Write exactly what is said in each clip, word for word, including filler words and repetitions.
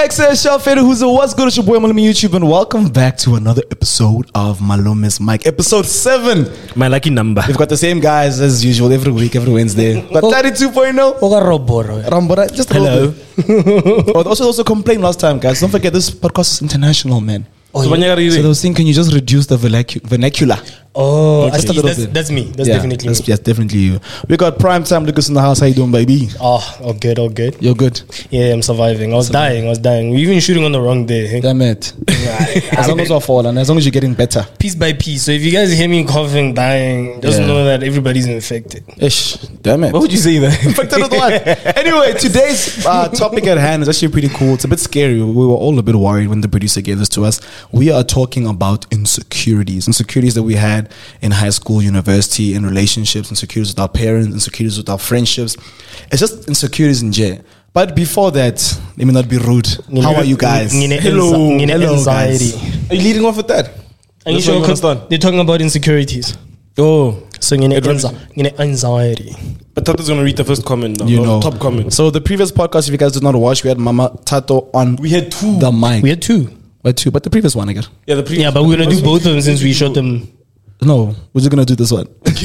Mike says, Shafeda, who's a what's good? It's your boy Malumi YouTube, and welcome back to another episode of Malumi's Mike, episode seven. My lucky number. We've got the same guys as usual every week, every Wednesday. But thirty-two point oh. Rambora, just a Hello. oh, also, also complained last time, guys. Don't forget, this podcast is international, man. Oh, so, yeah. so they were saying, can you just reduce the vernacu- vernacular? Oh, Just a little that's, bit. that's me. That's Yeah, definitely that's, me. Yes, definitely you. We got Prime Time Lucas in the house. How you doing, baby? Oh, all good, all good. You're good. Yeah, I'm surviving. I was dying. I was dying. We're even shooting on the wrong day. Hey? Damn it. As long as we're falling, as long as you're getting better. Piece by piece. So if you guys hear me coughing, dying, just Yeah. know that everybody's infected. Ish. Damn it. What would you say that? Infected with what? Anyway, today's uh, topic at hand is actually pretty cool. It's a bit scary. We were all a bit worried when the producer gave this to us. We are talking about insecurities. Insecurities that we had in high school, university, in relationships, insecurities with our parents, insecurities with our friendships. It's just insecurities in jail. But before that, let me not be rude. How are you guys? Ngine Hello. anxi- ngine Hello, anxiety. guys. Are you leading off with that? Are you That's sure? what you 'Cause understand. they're talking about insecurities. Oh. So ngine It runs- anxi- ngine anxiety. But Tato's going to read the first comment now. You or know. Top comment. So the previous podcast, if you guys did not watch, we had Mama Tato on We had two. the mic. We had two. But two, but the previous one, I guess. yeah, the previous Yeah, but we're gonna do both of them since we shot them. No, we're just gonna do this one.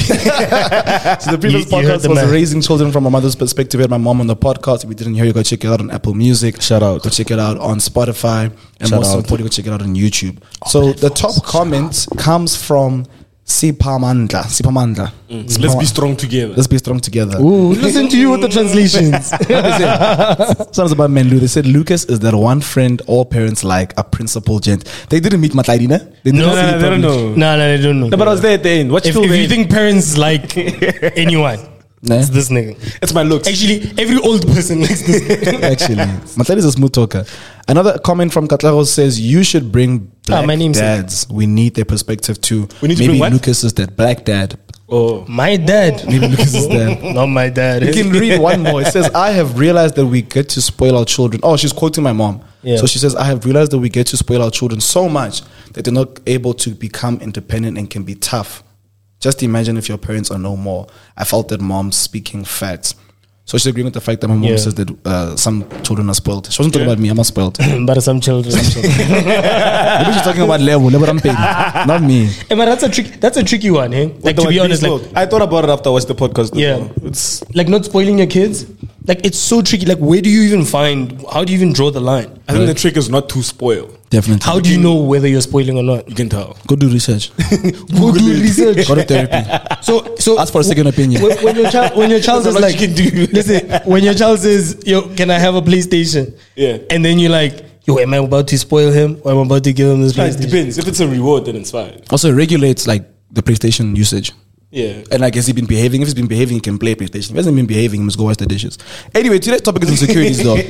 So the previous You- you heard podcast the was man. raising children from a mother's perspective. We had my mom on the podcast. If you didn't hear, you go check it out on Apple Music. Shout out. Go check it out on Spotify, and Shout most out. importantly, go check it out on YouTube. So the top comment comes from Sipamandla. Sipamandla. Let's be strong together. Let's be strong together. Ooh, listen to you with the translations. Sounds about Menlu. They said Lucas is that one friend all parents like, a principal gent. They didn't meet Matlaidina. They didn't No, see no, it no, no, published. no. No, no, I don't know. No, but I was there at the end. Watch If, till if the you end. think parents like anyone, Nah. it's this nigga. It's my looks. Actually, every old person likes this nigga. Actually, Matladi is a smooth talker. Another comment from Katlaro says you should bring black Ah, my name's- dads. We need their perspective too. We need to Maybe bring what? Lucas is that black dad. Oh. My dad. Maybe Lucas is that. Not my dad. You can read one more. It says, I have realized that we get to spoil our children. Oh, she's quoting my mom. Yeah. So she says, I have realized that we get to spoil our children so much that they're not able to become independent and can be tough. Just imagine if your parents are no more. I felt that mom speaking facts. So she's agreeing with the fact that my mom Yeah. says that uh, some children are spoiled. She wasn't talking about me. I'm not spoiled. But some children. Some children. Maybe she's talking about level, level I'm paying, not me. Hey, man, that's a trick. That's a tricky one, eh? Like to be honest, like I thought about it after I watched the podcast. Yeah. though. It's. like not spoiling your kids. Like it's so tricky. Like where do you even find? How do you even draw the line? I think the trick is not to spoil. Definitely. How do you know whether you're spoiling or not? You can tell. Go do research. Go do research. Go to therapy. So, so Ask for a second opinion. When, when your child, when your child That's is a lot like, you can do. listen, when your child says, "Yo, can I have a PlayStation?" Yeah. and then you're like, "Yo, am I about to spoil him, or am I about to give him this It PlayStation?" depends. If it's a reward, then it's fine. Also, it regulates like the PlayStation usage. Yeah. And like, has he been behaving? If he's been behaving, he can play PlayStation. If he hasn't been behaving, he must go wash the dishes. Anyway, today's topic is insecurities, though.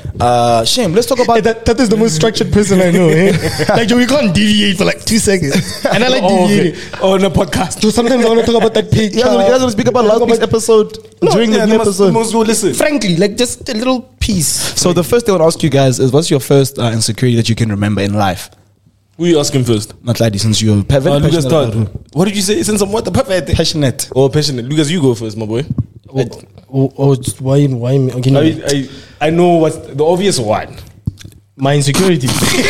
Uh, Shame. Let's talk about Hey, that, that is the most structured person I know. Eh? Like, yo, we can't deviate for like two seconds, and I like Oh, deviating. okay. Oh, on a podcast. So sometimes I want to talk about that page. You guys, you guys want to speak about last week's episode during yeah, the they new must, episode. most will listen. Frankly, like just a little piece. So the first thing I want to ask you guys is, what's your first uh, insecurity that you can remember in life? Who you asking first? Not like since you're pa- very Uh, Lucas, passionate start. about who? What did you say? Since I'm what the perfect. Passionate. Oh, passionate. Lucas, you go first, my boy. Oh, oh, oh, just why? Why? me? Okay, no. I, I, I know what's the obvious one. My insecurity.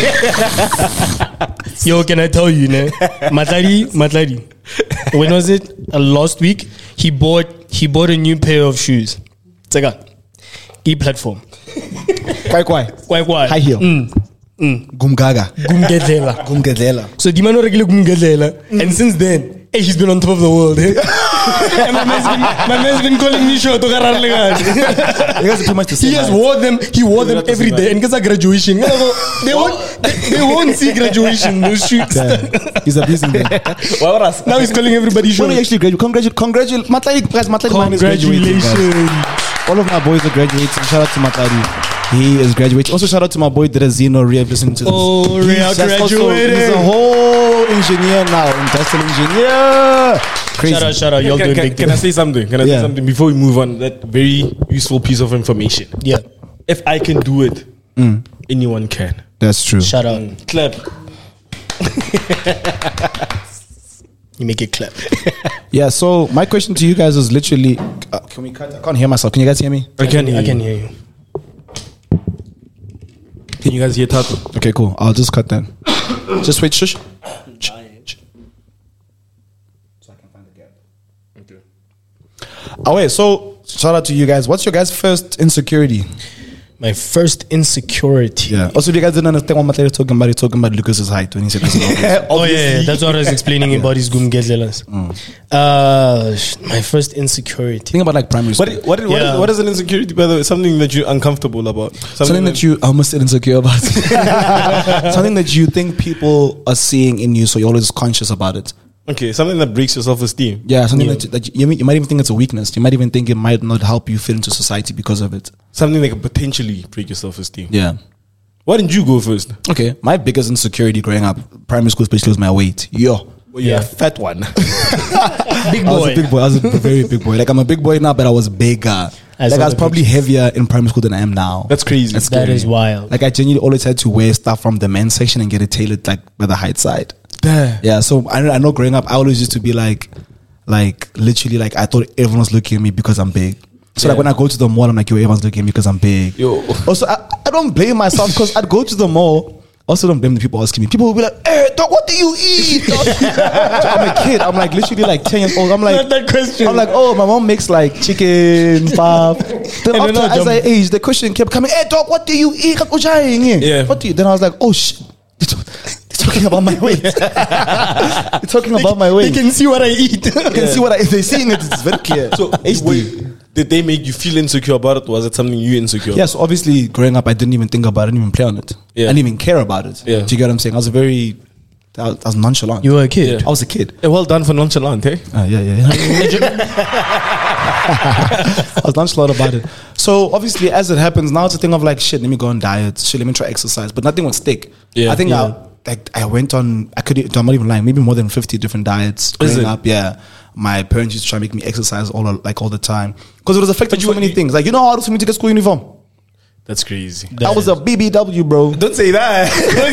Yo, can I tell you, ne? Matladi, Matladi. When was it? Uh, last week, he bought he bought a new pair of shoes. Tsaka. E-platform. Quite quite. Quite quite. High heel. Mm. Mm. Gumgaga. Gumgedlela. Gumgedlela. So Dimano regular Gumgedlela. And since then, hey, he's been on top of the world. Eh? And my man's been, my man's been calling me short. You guys are too much to say. He has man. wore them. He wore them Not to every say day. that. And because of graduation, they won't. They, they won't see graduation. Those shoes. Damn. He's abusing them. Now he's calling everybody When short. are you actually graduate? Congratulations. Congratulations. Matladi, guys, Matladi mine is graduating, guys. Congratulations. All of my boys are graduating. Shout out to Matladi. He is graduating. Also, shout out to my boy Drazino Ria listening to this. Oh, He's Ria just also- graduated. He's a whole engineer now, industrial engineer. Crazy. Shout out, shout out. Y'all Can, doing can, big can I things. say something? Can I Yeah. say something before we move on? That very useful piece of information. Yeah. If I can do it, anyone can. That's true. Shout out. Clap. You make it clap. Yeah. So my question to you guys is literally, uh, can we cut? I can't hear myself. Can you guys hear me? I can. I can hear you. Can you guys hear Tato? Okay, cool. I'll just cut that. Just wait, shush. So I can find the gap. Okay. Oh wait, so shout out to you guys. What's your guys' first insecurity? My first insecurity. Yeah. Also, if you guys didn't understand what Mateo talking about, he's talking about Lucas's height when he said this. Oh yeah, that's what I was explaining about his gumgedlelas. Mm. Uh, sh- my first insecurity. Think about like primary school. What, what, what, Yeah. is, what is an insecurity, by the way? Something that you're uncomfortable about. Something, Something that you I almost said insecure about. Something that you think people are seeing in you, so you're always conscious about it. Okay, something that breaks your self-esteem. Yeah, something Yeah. that, that you, you might even think it's a weakness. You might even think it might not help you fit into society because of it. Something that could potentially break your self-esteem. Yeah. Why didn't you go first? Okay. My biggest insecurity growing up, primary school especially, was my weight. Yo. Well, you're Yeah. a fat one. Big I was boy. a big boy. I was a very big boy. Like I'm a big boy now, but I was bigger. I like saw I was the probably pictures. heavier in primary school than I am now. That's crazy. That's That scary. is wild. Like I genuinely always had to wear stuff from the men's section and get it tailored like by the height side. Damn. Yeah, so I, I know growing up, I always used to be like, like literally like I thought everyone was looking at me because I'm big. So like Yeah. when I go to the mall, I'm like, yo, everyone's looking at me because I'm big. Yo. Also, I, I don't blame myself because I'd go to the mall. Also, don't blame the people asking me. People will be like, "Hey, dog, what do you eat?" Dog?" I'm a kid. I'm like literally like ten years old. I'm like, Not that question. I'm like, oh, my mom makes like chicken, pap. Then And after, then I as I jump- aged, the question kept coming. Hey, dog, what do you eat? Yeah. What do you? Then I was like, oh shit. They're talking about my weight. They're talking about my They weight. can see what I eat. You can see what I, if they're seeing it, it's very clear. So, H D. wait, did they make you feel insecure about it? Was it something you insecure? Yeah, so obviously growing up, I didn't even think about it, I didn't even play on it. Yeah. I didn't even care about it. Yeah. Do you get what I'm saying? I was a very, I was, I was nonchalant. You were a kid. Yeah. I was a kid. Hey, well done for nonchalant, eh? Uh, yeah, yeah, yeah. I was nonchalant about it. So obviously, as it happens, now it's a thing of like, shit, let me go on diet. Shit, let me try exercise. But nothing would stick. Yeah. I think Yeah. I, like, I went on, I could, I'm not even lying, maybe more than fifty different diets growing it? up. Yeah. My parents used to try to make me exercise all like all the time. Because it was affecting But you so were- many things. Like, you know how hard it was for me to get school uniform? That's crazy. I was a B B W, bro. Don't say that.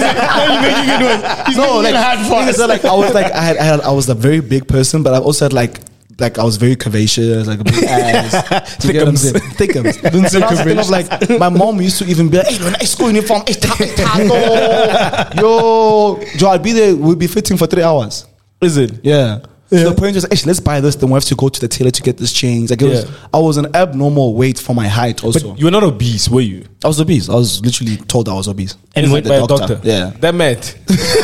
He's No, making like, it hard for thing is us. that, like I was like I had, I had I was a very big person, but I also had like like I was very curvaceous, like a big ass. Do you get what I'm saying? Thickums. So now it's the thing of like my mom used to even be like, "Hey, when I school uniform, it's taco." Yo, Joe, I'd be there. We'd be fitting for three hours. Is it? Yeah. So the point was, actually, let's buy this. Then we have to go to the tailor to get this changed. Like it was, Yeah. I was an abnormal weight for my height. Also, But you were not obese, were you? I was obese. I was literally told I was obese. And By went the By a doctor. Yeah. That met.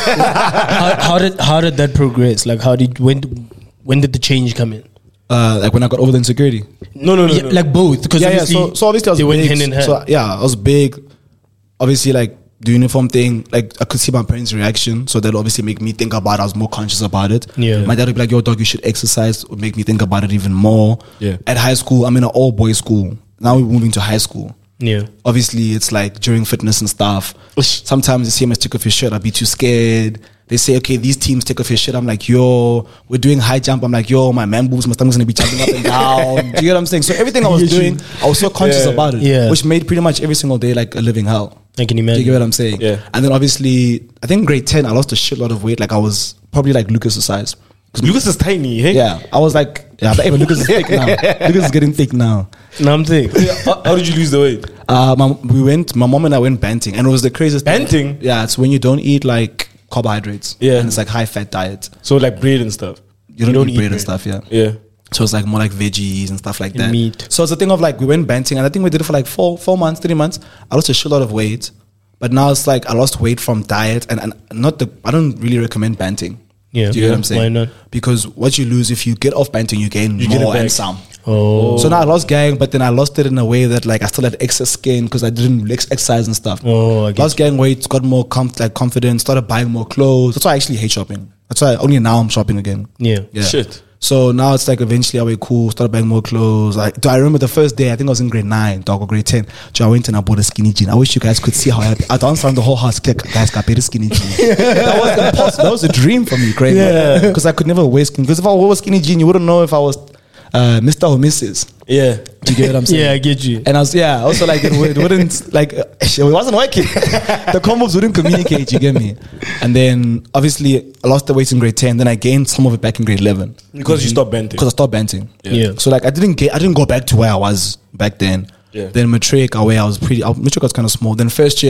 how, how did how did that progress? Like how did when when did the change come in? Uh, like when I got over the insecurity. No, no, no. Yeah, no. like both, because Yeah, yeah. obviously, So, so obviously I was they big. went hand in hand. So yeah, I was big. Obviously, like the uniform thing, like I could see my parents' reaction, so that obviously make me think about it. I was more conscious about it. Yeah. My dad would be like, "Yo, dog, you should exercise." It would make me think about it even more. Yeah. At high school, I'm in an all boys school. Now we're moving to high school. yeah. Obviously, it's like during fitness and stuff. Sometimes they say, "I must take off your shirt." I'd be too scared. They say, "Okay, these teams take off your shirt." I'm like, "Yo, we're doing high jump." I'm like, "Yo, my man boobs, my stomach's gonna be jumping up and down." Do you get what I'm saying? So everything I was Yes, you- doing, I was so conscious Yeah. about it, Yeah. which made pretty much every single day like a living hell. I can Do you imagine. get what I'm saying? Yeah. And then obviously, I think grade ten, I lost a shitload of weight. Like I was probably like Lucas's size. Lucas is tiny, hey? Yeah, I was like, yeah, but even Lucas is thick now. Lucas is getting thick now. Now I'm thick. How, how did you lose the weight? Uh, my, we went, my mom and I went banting, and it was the craziest thing. Banting? Yeah, it's when you don't eat like carbohydrates. Yeah. And it's like high fat diet. So like bread and stuff. You don't, don't eat eat bread and bread. stuff, yeah. Yeah. So it's like more like veggies and stuff like And that. meat. So it's a thing of like we went banting, and I think we did it for like four four months, three months. I lost a shitload of weight, but now it's like I lost weight from diet, and, and not the. I don't really recommend banting. Yeah. Do you get Yeah. what I'm saying? Why not? Because what you lose if you get off banting, you gain You more get it back. and some. Oh. So now I lost gang, but then I lost it in a way that like I still had excess skin because I didn't ex- exercise and stuff. Oh, I get lost gang weight, got more com- like confidence, started buying more clothes. That's why I actually hate shopping. That's why only now I'm shopping again. Yeah. Yeah. Shit. So now it's like eventually I went cool, started buying more clothes. Like, do I remember the first day? I think I was in grade nine, dog, or grade ten. So I went and I bought a skinny jean. I wish you guys could see how I, I danced around the whole house. Guys, got better skinny jean. That was impossible. That was a dream for me, grade Yeah. because I could never wear skinny. Because if I wore a skinny jean, you wouldn't know if I was uh, Mister or Missus Yeah. Do you get what I'm saying? Yeah, I get you. And I was, yeah, also like it, would- it wouldn't, like, uh, it wasn't working. The combos wouldn't communicate, you get me? And then obviously I lost the weight in grade ten, then I gained some of it back in grade eleven. Because you stopped banting. Because I stopped banting. Yeah. So like I didn't get, I didn't go back to where I was back then. Yeah. Then matric, where I was pretty, uh, matric was kind of small. Then first year,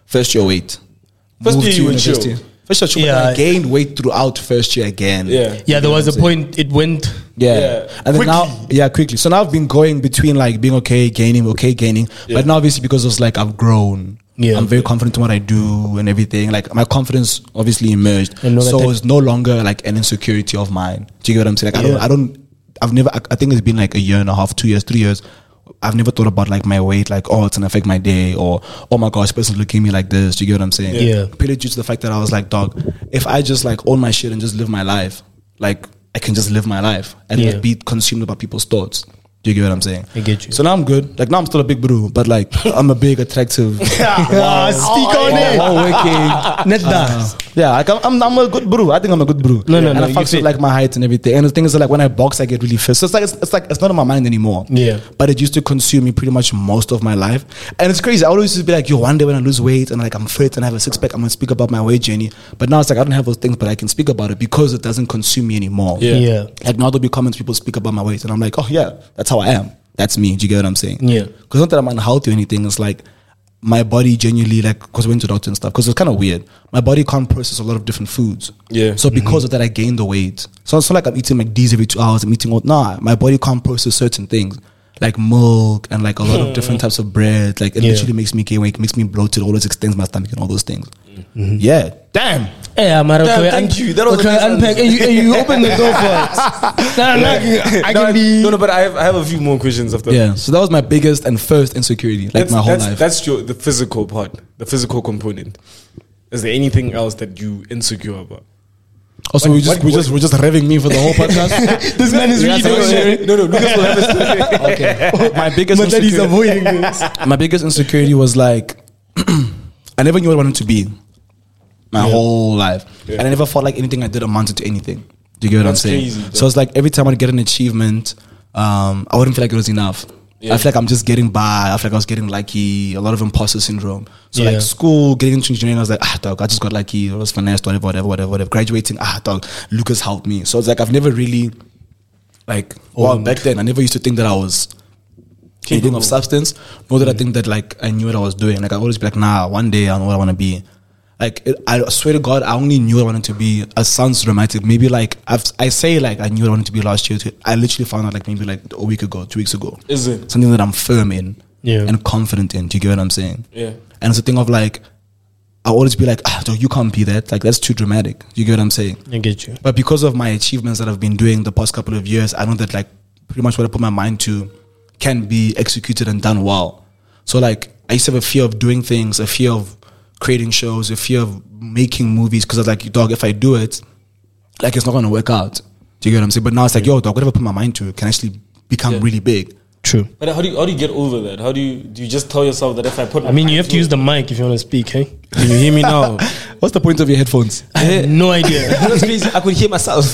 First year weight. First Moved year to you were university. chill. First year chill, Yeah. but I gained weight throughout first year again. Yeah. Yeah, there You was know a what I'm point it went. Yeah. Yeah. And then now, yeah, quickly. So now I've been going between like being okay, gaining, okay, gaining. Yeah. But now obviously because it's like I've grown. Yeah. I'm very confident in what I do and everything. Like my confidence obviously emerged. And know that So that- it's no longer like an insecurity of mine. Do you get what I'm saying? Like I don't, Yeah. I don't, I've never, I, I think it's been like a year and a half, two years, three years. I've never thought about like my weight, like, oh, it's gonna affect my day, or oh my gosh, person's looking at me like this. Do you get what I'm saying? Yeah. Purely due to the fact that I was like, dog, if I just like own my shit and just live my life, like I can just live my life and Yeah. not be consumed by people's thoughts. Do you get what I'm saying? I get you. So now I'm good. Like now I'm still a big bro, but like I'm a big, attractive. Ah, speak on it. Hardworking. Net that. Yeah, like I'm, I'm, I'm a good bro. I think I'm a good bro. No, no, and no, I you fucks with fit. like my height and everything. And the thing is that, like when I box, I get really fit. So it's like it's, it's like it's not in my mind anymore. Yeah. But it used to consume me pretty much most of my life. And it's crazy. I always used to be like, yo, one day when I lose weight and like I'm fit and I have a six pack, I'm gonna speak about my weight journey. But now it's like I don't have those things, but I can speak about it because it doesn't consume me anymore. Yeah. Yeah. Like now there'll be comments, people speak about my weight, and I'm like, oh yeah, that's how I am. That's me. Do you get what I'm saying? Yeah. Because not that I'm unhealthy or anything. It's like my body genuinely, like, because I went to the doctor and stuff, because it's kind of weird. My body can't process a lot of different foods. Yeah. So because of that, I gained the weight. So it's not like I'm eating like these every two hours. I'm eating all, nah, my body can't process certain things. Like milk and like a lot of different types of bread. Like it Yeah. literally makes me gain weight, makes me bloated, always extends my stomach and all those things. Yeah. Damn. Hey, I'm out of Damn, way. thank Un- you. That was okay, a nice unpack. Hey, you, hey, you open the door for us. Nah, nah, I no, can be. no, no, but I have, I have a few more questions after. Yeah. So that was my biggest and first insecurity, like that's, my whole that's, life. That's your the physical part, the physical component. Is there anything else that you insecure about? Also, What- we just what- we just we're just revving me for the whole podcast. This man is really doing it. No, no, Lucas will have a story. Okay. My biggest But that he's insecurity, avoiding this. my biggest insecurity was like I never knew what I wanted to be my Yeah. whole life. Yeah. And I never felt like anything I did amounted to anything. Do you get what That's I'm saying? crazy, though. So it's like every time I'd get an achievement, um, I wouldn't feel like it was enough. Yeah. I feel like I'm just getting by. I feel like I was getting lucky. A lot of imposter syndrome. So Yeah. like school, getting into engineering, I was like, ah, dog, I just got lucky. It was finessed, whatever, whatever, whatever, whatever. Graduating, ah, dog, Lucas helped me. So it's like I've never really, like, well, Owned. back then I never used to think that I was anything of substance. Nor did I think that like I knew what I was doing. Like I always be like, nah, one day I know what I want to be. Like it, I swear to God, I only knew what I wanted to be. It sounds dramatic. Maybe like I've, I say like I knew what I wanted to be last year. I literally found out like maybe like a week ago, two weeks ago. Is it? Something that I'm firm in Yeah. and confident in. Do you get what I'm saying? Yeah. And it's a thing of like I always be like, ah, dog, you can't be that. Like that's too dramatic. You get what I'm saying? I get you. But because of my achievements that I've been doing the past couple of years, I know that like pretty much what I put my mind to can be executed and done well. So like I used to have a fear of doing things, a fear of creating shows, a fear of making movies, because I was like, dog, if I do it, like it's not gonna work out. Do you get what I'm saying? But now it's like, yo, dog, whatever I put my mind to can actually become Yeah. really big. True. But how do you how do you get over that? How do you do you just tell yourself that if I put I mean, you have to use the mic if you want to speak, hey? Can you hear me now? What's the point of your headphones? I have no idea. That's crazy. I could hear myself.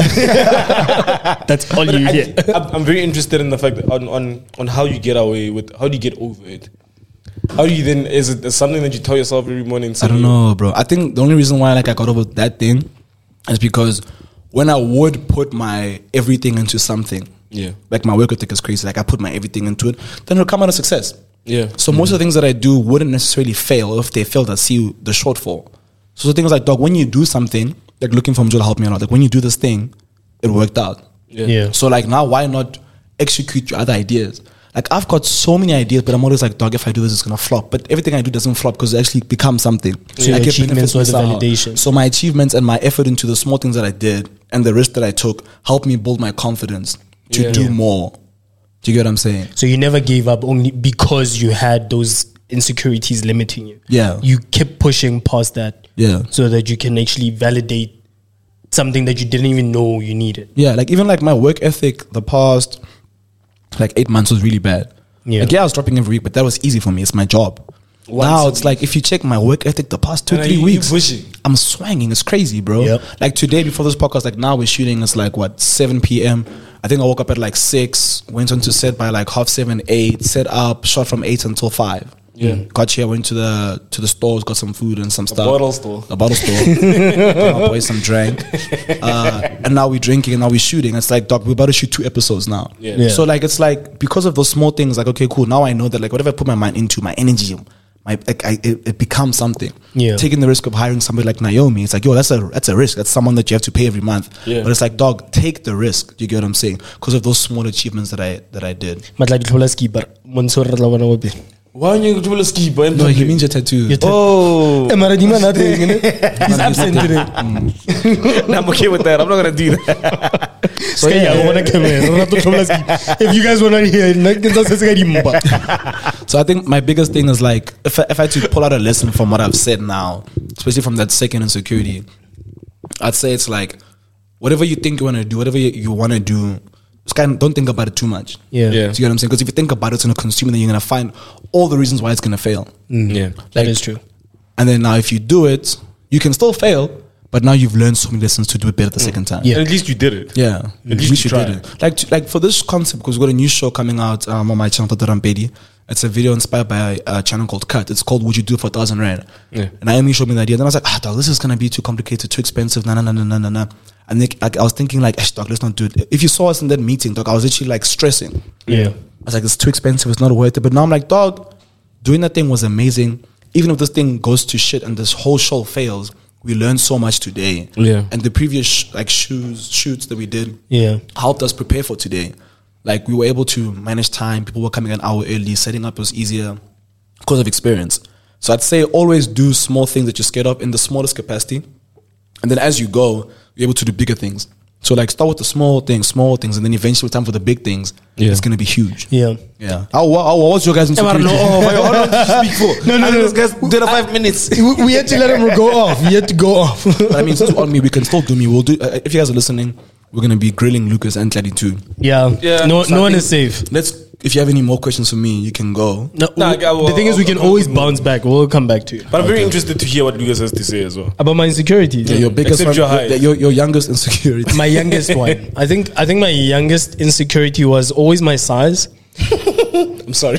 That's all you I, hear. I'm I'm very interested in the fact that on, on on how you get away with how do you get over it? How do you then is it something that you tell yourself every morning? I don't know, bro. I think the only reason why like I got over that thing is because when I would put my everything into something, Yeah. like my work ethic is crazy. Like I put my everything into it, then it'll come out a success. Yeah. So most of the things that I do wouldn't necessarily fail. If they failed, I see the shortfall. So the thing is like, dog, when you do something, like looking for Joe to help me out, like when you do this thing, it worked out. Yeah. Yeah. So like now, why not execute your other ideas? Like I've got so many ideas, but I'm always like, dog, if I do this, it's gonna flop. But everything I do doesn't flop because it actually becomes something. So your Like, it achievements benefits were the me somehow. validation. So my achievements and my effort into the small things that I did and the risk that I took helped me build my confidence to Yeah. do Yeah. more. Do you get what I'm saying? So you never gave up only because you had those insecurities limiting you. Yeah. You kept pushing past that. Yeah. So that you can actually validate something that you didn't even know you needed. Yeah, like even like my work ethic, the past like eight months was really bad. Yeah. Like yeah, I was dropping every week, but that was easy for me. It's my job. Once now a it's like if you check my work ethic, the past two And are three you- you weeks, pushing? I'm swanging. It's crazy, bro. Yep. Like today before this podcast, like now we're shooting. It's like what seven p.m. I think I woke up at like six, went on to set by like half seven, eight, set up, shot from eight until five. Yeah. Got here, went to the to the stores, got some food and some stuff. bottle store. A bottle store. Got my boys some drink. Uh, and now we're drinking and now we're shooting. It's like, doc, we're about to shoot two episodes now. Yeah. Yeah. So like it's like because of those small things, like, okay, cool. Now I know that like whatever I put my mind into, my energy, my like, I, it, it becomes something. Yeah. Taking the risk of hiring somebody like Naomi, it's like, yo, that's a that's a risk. That's someone that you have to pay every month. Yeah. But it's like, dog, take the risk. You get what I'm saying? Because of those small achievements that I that I did. Matladi tlola skipper. Monso re tla bona go pele. Why are you doing a ski? But No, he means your tattoo. Your ta- oh, Eh, mara di man that thing, you know? He's absent today. I'm okay with that. I'm not gonna do that. So yeah, I wanna come here. Re rata tlola skipper. If you guys wanna hear, nna ke tsa se se ka dimpa. So I think my biggest thing is like, if I, if I had to pull out a lesson from what I've said now, especially from that second insecurity, I'd say it's like, whatever you think you want to do, whatever you, you want to do, just kind of don't think about it too much. Yeah. Yeah. Do you get what I'm saying? Because if you think about it, it's going to consume, then you're going to find all the reasons why it's going to fail. Yeah. That is true. And then now if you do it, you can still fail, but now you've learned so many lessons to do it better the second time. Yeah. And at least you did it. Yeah, At at least least you you did tried. it. Like, to, like for this concept, because we've got a new show coming out um, on my channel, Totarampedi. It's a video inspired by a, a channel called Cut. It's called "Would You Do It for a Thousand Rand?" Yeah. And Naomi showed me the idea. Then I was like, ah, dog, this is gonna be too complicated, too expensive. Nah, nah, nah, nah, nah, nah, nah. And then, like, I was thinking, like, "Ash, dog, let's not do it." If you saw us in that meeting, dog, I was actually like stressing. Yeah. I was like, it's too expensive. It's not worth it. But now I'm like, dog, doing that thing was amazing. Even if this thing goes to shit and this whole show fails, we learned so much today. Yeah. And the previous sh- like shoes shoots that we did, Yeah. helped us prepare for today. Like we were able to manage time. People were coming an hour early. Setting up was easier because of experience. So I'd say always do small things that you're scared of in the smallest capacity, and then as you go, you're able to do bigger things. So like start with the small things, small things, and then eventually time for the big things. Yeah. It's gonna be huge. Yeah. Yeah. How, what, how, what's your guys' insecurity? No, oh, how long did you speak for? No, no, I think no. This guy's did a five minutes. we, we had to let him go off. He had to go off. But I mean, since on me, we can still do me. We'll do. Uh, if you guys are listening, we're gonna be grilling Lucas and Tladdy too. Yeah. Yeah. No, So no I one think is safe. Let's. If you have any more questions for me, you can go. No, Nah, we- I will- the thing is, we can I'll- always bounce back. We'll come back to it. But I'm very interested to hear what Lucas has to say as well. About my insecurities. Yeah, your biggest Except one, your height. your, your, your youngest insecurity. My youngest one. I think. I think my youngest insecurity was always my size. I'm sorry.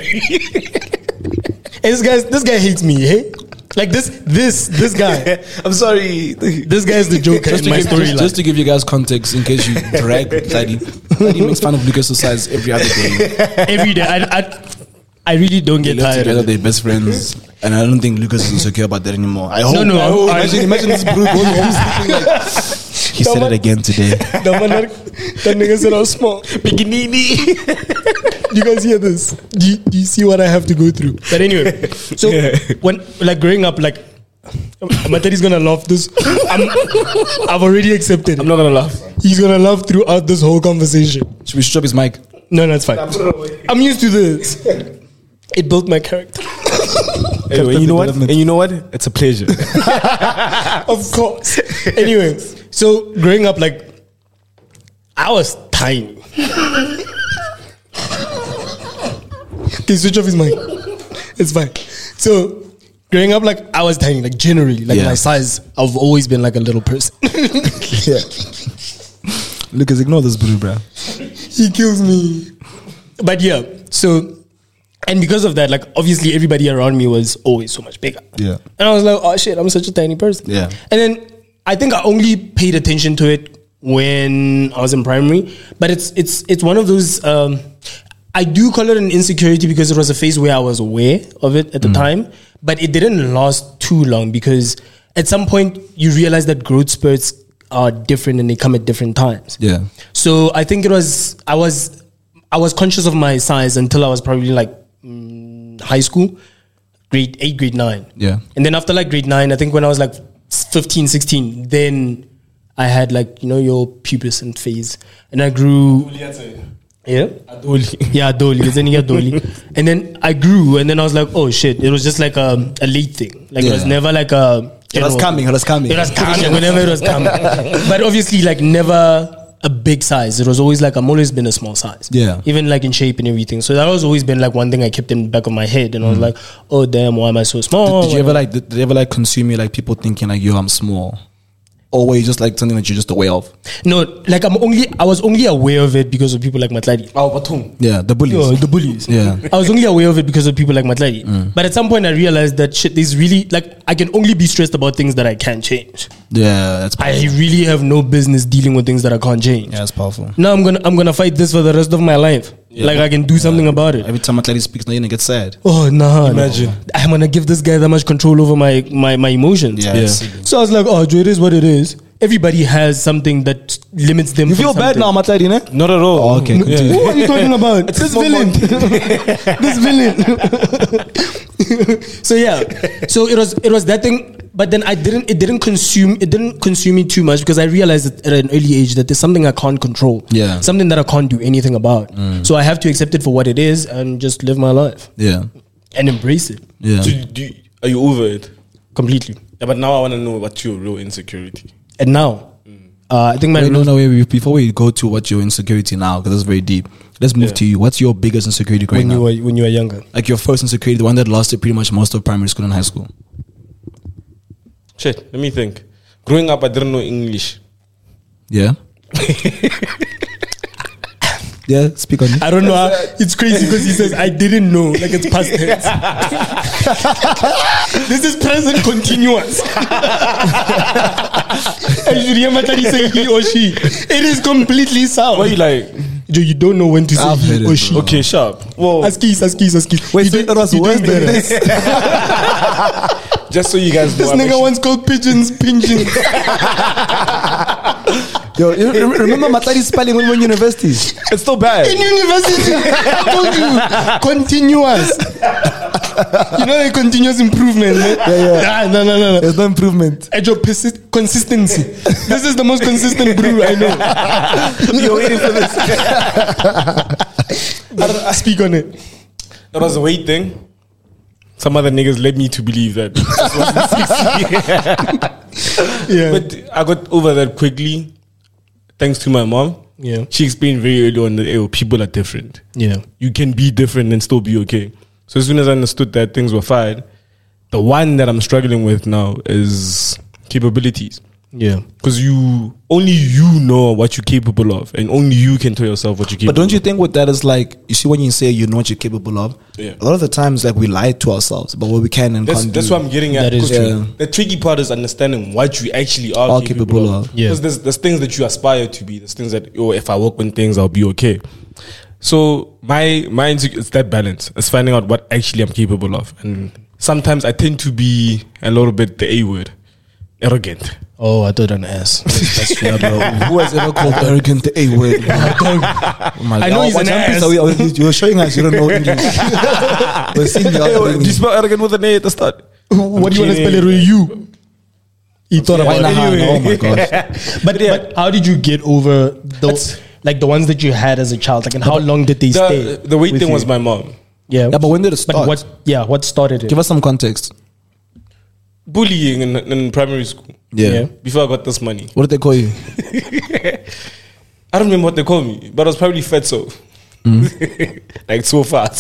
Hey, this guy. This guy hates me. Hey, like this. This. This guy. I'm sorry. This guy is the joker Just in to, my give, just, storyline. just to give you guys context, in case you drag Tladdy, Tladdy makes fun of Lucas' size every other day. Every day. I, I, I really don't They get live tired together, of it. they're best friends, and I don't think Lucas is insecure about that anymore. I hope. No, no, I hope. I- imagine, imagine this brute going home sleeping like. He said it again today. The man that, that nigga said I was small. Biginini. You guys hear this? Do you, do you see what I have to go through? But anyway, so when like growing up, like my daddy's gonna laugh. This I'm, I've already accepted. I'm it. not gonna laugh. He's gonna laugh throughout this whole conversation. Should we strap his mic? No, no, it's fine. I'm used to this. It built my character. Anyway, you know what? And you know what? It's a pleasure. Of course. Anyway, so growing up, like I was tiny. Okay, switch off his mic. It's fine. So growing up, like I was tiny, like generally, like Yeah. my size. I've always been like a little person. Yeah. Lucas, ignore this brute, bro. He kills me. But yeah, so and because of that, like obviously everybody around me was always so much bigger. Yeah. And I was like, oh shit, I'm such a tiny person. Yeah. And then I think I only paid attention to it when I was in primary. But it's it's it's one of those um I do call it an insecurity because it was a phase where I was aware of it at the time. But it didn't last too long because at some point you realize that growth spurts are different and they come at different times. Yeah. So I think it was I was I was conscious of my size until I was probably like mm, high school, grade eight, grade nine. Yeah. And then after like grade nine, I think when I was like fifteen, sixteen, then I had like, you know, your pubescent phase. And I grew. Yeah? Yeah, Adoli. Then you get Adoli. And then I grew and then I was like, oh shit. It was just like a, a late thing. Like it was Yeah. never like a. It was coming. It was coming. It was coming whenever it was coming. But obviously, like never a big size. It was always like I'm always been a small size. Yeah. Even like in shape and everything. So that has always been like one thing I kept in the back of my head. And I was like, oh damn, why am I so small? Did you ever like? Did, did you ever like consume you like people thinking like, yo, I'm small, or were you just like something that you're just aware of? No, like I'm only I was only aware of it because of people like Matladi. Oh, Batum. Yeah, the bullies. Oh, the bullies. Yeah. I was only aware of it because of people like Matladi. But at some point I realized that shit is really like I can only be stressed about things that I can't change. Yeah, that's I powerful. really have no business dealing with things that I can't change. Yeah, that's powerful. Now I'm gonna I'm gonna fight this for the rest of my life. Like I can do something about it. Every time Atleti speaks, now you're gonna get sad. Oh nah, Imagine. no. I'm gonna give this guy that much control over my my, my emotions. Yeah, Yeah. it's- So I was like, oh, Joe, it is what it is. Everybody has something that limits them. You from feel bad something. now, Atleti, ne? Not at all. Oh, okay, continue. Who are you talking about? this more villain. this villain. So yeah. So it was it was that thing, but then I didn't it didn't consume it didn't consume me too much because I realized that at an early age that there's something I can't control. Yeah. Something that I can't do anything about. So I have to accept it for what it is and just live my life Yeah, and embrace it yeah. So do you, are you over it? completely. Yeah, but now I want to know what's your real insecurity. And now, uh, I think my Wait, no, real- no, wait, wait, before we go to what's your insecurity now, because that's very deep. Let's move Yeah. to you. What's your biggest insecurity right when now? you were when you were younger. Like your first insecurity, the one that lasted pretty much most of primary school and high school. Shit, let me think. Growing up, I didn't know English. Yeah. Yeah, speak on it. I don't know. How, it's crazy because he says I didn't know, like it's past tense. This is present continuous. I should hear Matadi say he or she. It is completely sound. Why you like? Joe, you don't know when to say I've heard he it, or she. bro. Okay, sharp. Whoa. Askis, askis, askis. Wait, You so doing- it was you worse doing than better. this? Just so you guys know. This I'm nigga actually- once called pigeons pigeons. Yo, you re- remember Matadi's spelling when we were in university? It's still bad. In university, I told you, continuous. You know the continuous improvement. Eh? Yeah, yeah. Ah, no, no, no, no. There's no improvement. At your persist- consistency. This is the most consistent brew I know. You're waiting for this. I speak on it. That was a weight thing. Some other niggas led me to believe that. This wasn't sexy. Yeah. But I got over that quickly, thanks to my mom. Yeah. She explained very early on that "Ew, people are different. Yeah. You can be different and still be okay." So as soon as I understood that things were fine, the one that I'm struggling with now is capabilities. Yeah. Because you only you know what you're capable of, and only you can tell yourself what you're capable. But don't you think with that is like, you see when you say you know what you're capable of, Yeah. a lot of the times like we lie to ourselves about what we can and That's, can't that's do. what I'm getting at. That is 'cause true. The tricky part is understanding what you actually are, Are capable, capable of. of. Yeah. Because there's, there's things that you aspire to be. There's things that, oh, if I work on things, I'll be okay. So my my insec- it's that balance. It's finding out what actually I'm capable of. And sometimes I tend to be a little bit the A word, arrogant. Oh, I thought an ass. That's yeah, bro. Who has ever called arrogant the A word? Oh my I know he's What an happens ass. are we- are we- You're showing us you don't know English. We're seeing you out Hey, doing do you spell arrogant with an A at the start? What do you want to spell it with you? He thought Why about not? it. Oh my gosh. But, but how did you get over the like the ones that you had as a child? Like, and how long did they stay? The, the weight with thing you? was my mom. Yeah. Yeah, but when did it But start? what? Yeah, what started it? Give us some context. Bullying in, in primary school. Yeah. Yeah. Before I got this money. What did they call you? I don't remember what they called me, but I was probably fat so. Like so fat.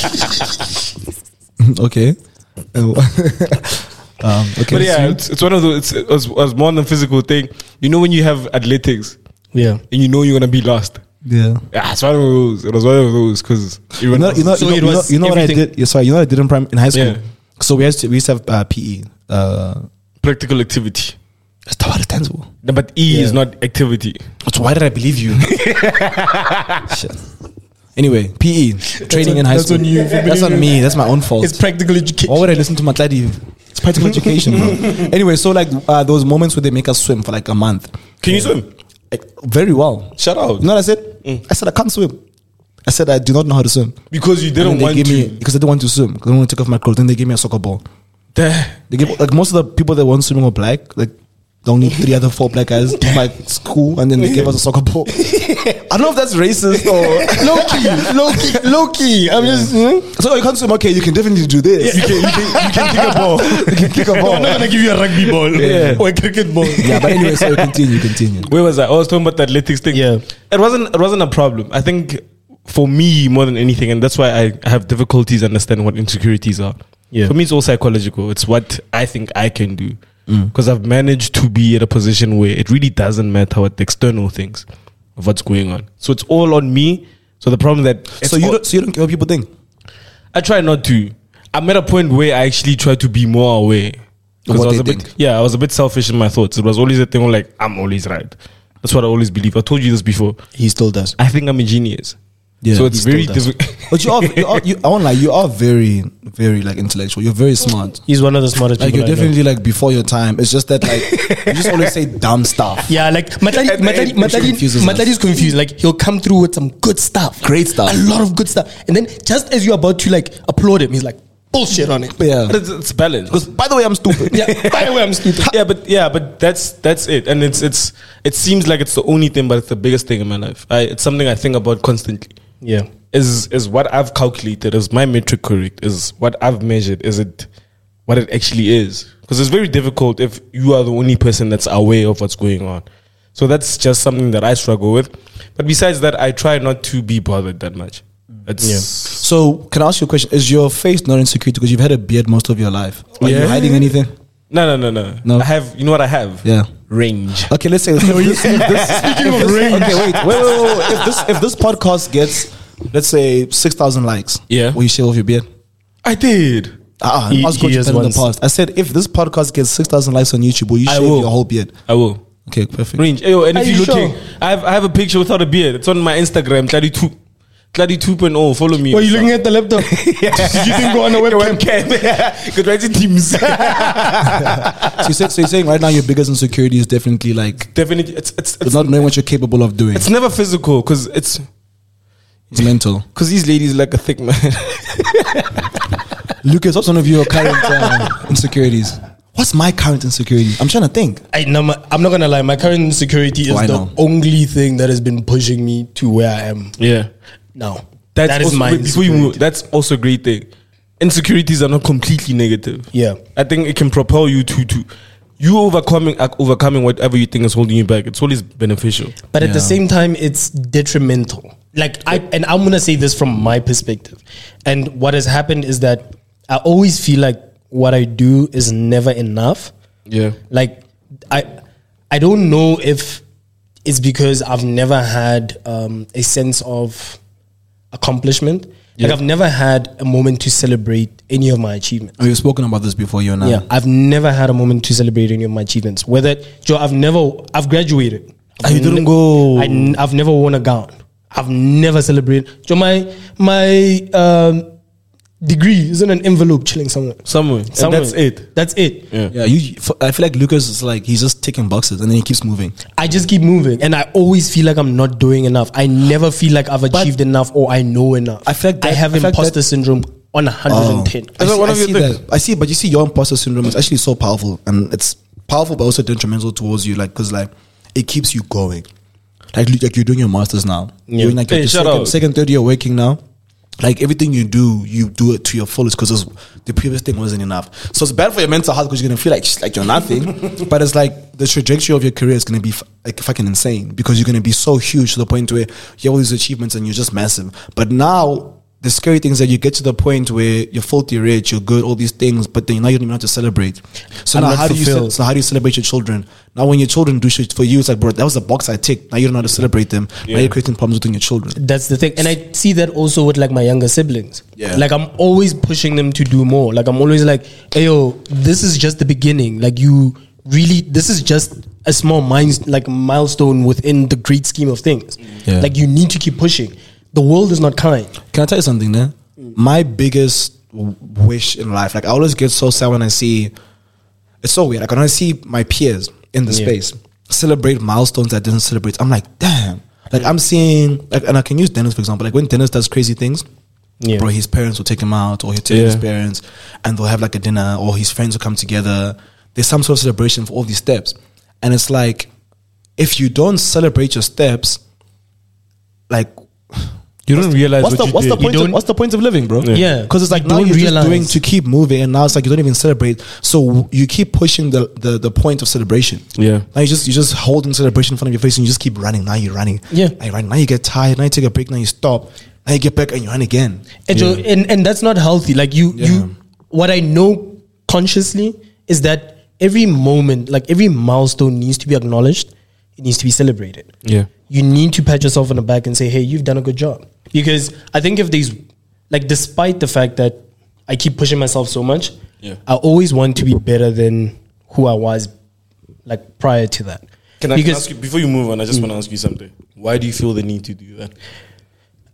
Okay. Oh. um, okay. But yeah, so- it's, it's one of those, it's, it was, it was more than physical thing. You know when you have athletics Yeah. and you know you're going to be last. yeah. Yeah, it's one of those. It was one of those because You know, you know, So you know, it you know, was you know what I everything- did? Yeah, sorry, you know what I did in prim in high school. Yeah. So we used to we used to have uh, P E. Uh, practical activity. that's what it stands for. No, but E is Yeah. not activity. So why did I believe you? Shit. Anyway, P E training on- in high that's school. on you. That's on me. That's my own fault. It's practical education. Why would I listen to Matladi? It's practical education, bro. Anyway, so like uh, those moments where they make us swim for like a month. Can you swim? Like, very well. Shut out. You know what I said? I said I can't swim. I said I do not know how to swim. Because you And didn't then they want gave to. me because I didn't want to swim. Because I want to take off my clothes. Then they gave me a soccer ball. Duh. They gave like most of the people that weren't swimming were black. Like the only three other four black guys in my school, and then they gave us a soccer ball. I don't know if that's racist or Low key, low key, low key. I'm just. hmm? so. You can't swim. Okay, you can definitely do this. You can, you, can, you can kick a ball. You can kick a ball. I'm not gonna give you a rugby ball Yeah. or a cricket ball. Yeah, but anyway, so continue, continue. Where was I? I was talking about the athletics thing. Yeah. It wasn't it wasn't a problem. I think for me more than anything, and that's why I have difficulties understanding what insecurities are. Yeah. For me it's all psychological. It's what I think I can do. Because I've managed to be at a position where it really doesn't matter what the external things of what's going on. So it's all on me. So the problem that it's So you all- don't, so you don't care what people think. I try not to. I'm at a point where I actually try to be more aware. Because what I was they a bit, think. yeah, I was a bit selfish in my thoughts. It was always a thing where like I'm always right. That's what I always believe. I told you this before. He still does. I think I'm a genius. Yeah, so it's he very still does. difficult. But you are, you are you, I won't lie, you are very, very like intellectual. You're very smart. He's one of the smartest Like people. you're I know. definitely like before your time. It's just that like you just always say dumb stuff. Yeah, like Matladi, And- and Matladi, it Matladi, confuses us. Matladi's confused. Like he'll come through with some good stuff, Great stuff. a lot of good stuff, and then just as you're about to like applaud him, he's like bullshit on it. Yeah. But it's, it's balanced. Because by the way, I'm stupid. Yeah, by the way, I'm stupid. yeah, but yeah, but that's that's it, and it's it's it seems like it's the only thing, but it's the biggest thing in my life. I, it's something I think about constantly. Yeah, Is is what I've calculated? Is my metric correct? Is what I've measured? Is it what it actually is? Because it's very difficult if you are the only person that's aware of what's going on. So that's just something that I struggle with. But besides that, I try not to be bothered that much. It's Yeah. So can I ask you a question? Is your face not insecure because you've had a beard most of your life? Are you Yeah. hiding anything? no, no, no, no, No? I have. You know what I have? Yeah. Range. Okay, let's say if this, if this, Speaking if of this- range. Okay, wait, wait, wait, wait, wait. If this if this podcast gets, let's say, six thousand likes, Yeah. will you shave off your beard? I did. Uh-uh, He- I was he going to has in the once. past. I said if this podcast gets six thousand likes on YouTube, will you I shave will. your whole beard? I will. Okay, perfect. Range. Ayo, and Are if you you're looking, sure? I have I have a picture without a beard. It's on my Instagram. Clady two, Clady two point oh. Follow me. Were you looking at the laptop? Did you think go on a webcam? Good writing teams. So, you said, so you're saying right now your biggest insecurity is definitely like Definitely, it's it's it's, not knowing what you're capable of doing. it's never physical because it's It's mental. because these ladies like a thick man. Lucas, what's one of your current uh, insecurities? What's my current insecurity? I'm trying to think. I, no, my- I'm not gonna lie. My current insecurity is Oh, I the know. only thing that has been pushing me to where I am Yeah, now. that's that is also, my wait, before you move. insecurity. That's also a great thing. Insecurities are not completely negative. Yeah. I think it can propel you to to you overcoming uh, overcoming whatever you think is holding you back. It's always beneficial. But at the Yeah. same time, it's detrimental. Like I and I'm gonna say this from my perspective. And what has happened is that I always feel like what I do is never enough. Yeah. Like I I don't know if it's because I've never had um, a sense of accomplishment. Like Yeah. I've never had a moment to celebrate any of my achievements. Oh, you've spoken about this before, you and I. Yeah, I've never had a moment to celebrate any of my achievements. Whether Joe, I've never, I've graduated. Ah, you didn't go. I, n- I've never worn a gown. I've never celebrated. Joe, my my um, degree is in an envelope chilling somewhere. Somewhere. And Somewhere. that's it. That's it. Yeah. Yeah, you. f- I feel like Lucas is like he's just ticking boxes and then he keeps moving. I just keep moving, and I always feel like I'm not doing enough. I never feel like I've achieved enough or I know enough. I feel like I that- have I feel like imposter that- syndrome on one hundred ten. I Is that see, one I of your see things? that. I see, but you see, your imposter syndrome is actually so powerful, and it's powerful, but also detrimental towards you, like because like it keeps you going. Like, like you're doing your masters now. Yeah. You're in like Hey, your shout second, out. second, third year working now. Like everything you do, you do it to your fullest because the previous thing wasn't enough. So it's bad for your mental health because you're gonna feel like like you're nothing. But it's like the trajectory of your career is gonna be f- like fucking insane because you're gonna be so huge to the point where you have all these achievements and you're just massive. But now the scary thing is that you get to the point where you're filthy rich, you're good, all these things, but then now you don't even have to celebrate. So I'm now not how do you ce- fulfilled. so how do you celebrate your children? Now when your children do shit for you, it's like, bro, that was a box I ticked. Now you don't know how to celebrate them. Now Yeah. you're creating problems within your children. That's the thing. And I see that also with like my younger siblings. Yeah. Like I'm always pushing them to do more. Like I'm always like, hey yo, this is just the beginning. Like you really, this is just a small mind, like milestone within the great scheme of things. Yeah. Like you need to keep pushing. The world is not kind. Can I tell you something there? My biggest w- wish in life, like I always get so sad when I see, it's so weird. Like when I see my peers in the Yeah. space celebrate milestones that didn't celebrate, I'm like, damn. Like I'm seeing, like, and I can use Dennis for example. Like when Dennis does crazy things, Yeah. bro, his parents will take him out, or he'll take Yeah. his parents, and they'll have like a dinner, or his friends will come together. There's some sort of celebration for all these steps, and it's like, if you don't celebrate your steps, like. You don't realize What's what the you what's the did. point? You Of, don't- what's the point of living, bro? Yeah. Yeah. because it's like You now don't you're realize. just doing to keep moving, and now it's like you don't even celebrate. So you keep pushing the the, the point of celebration. Yeah. Now you just you just holding celebration in front of your face, and you just keep running. Now you're running. Yeah. Now you run. Now you get tired. Now you take a break. Now you stop. Now you get back and you run again. And, so- and and that's not healthy. Like you Yeah. you what I know consciously is that every moment, like every milestone needs to be acknowledged. It needs to be celebrated. Yeah. You need to pat yourself on the back and say, hey, you've done a good job. Because I think if there's like despite the fact that I keep pushing myself so much, Yeah. I always want to be better than who I was like prior to that. Can I, can I because ask you, before you move on, I just want to ask you something. Why do you feel the need to do that?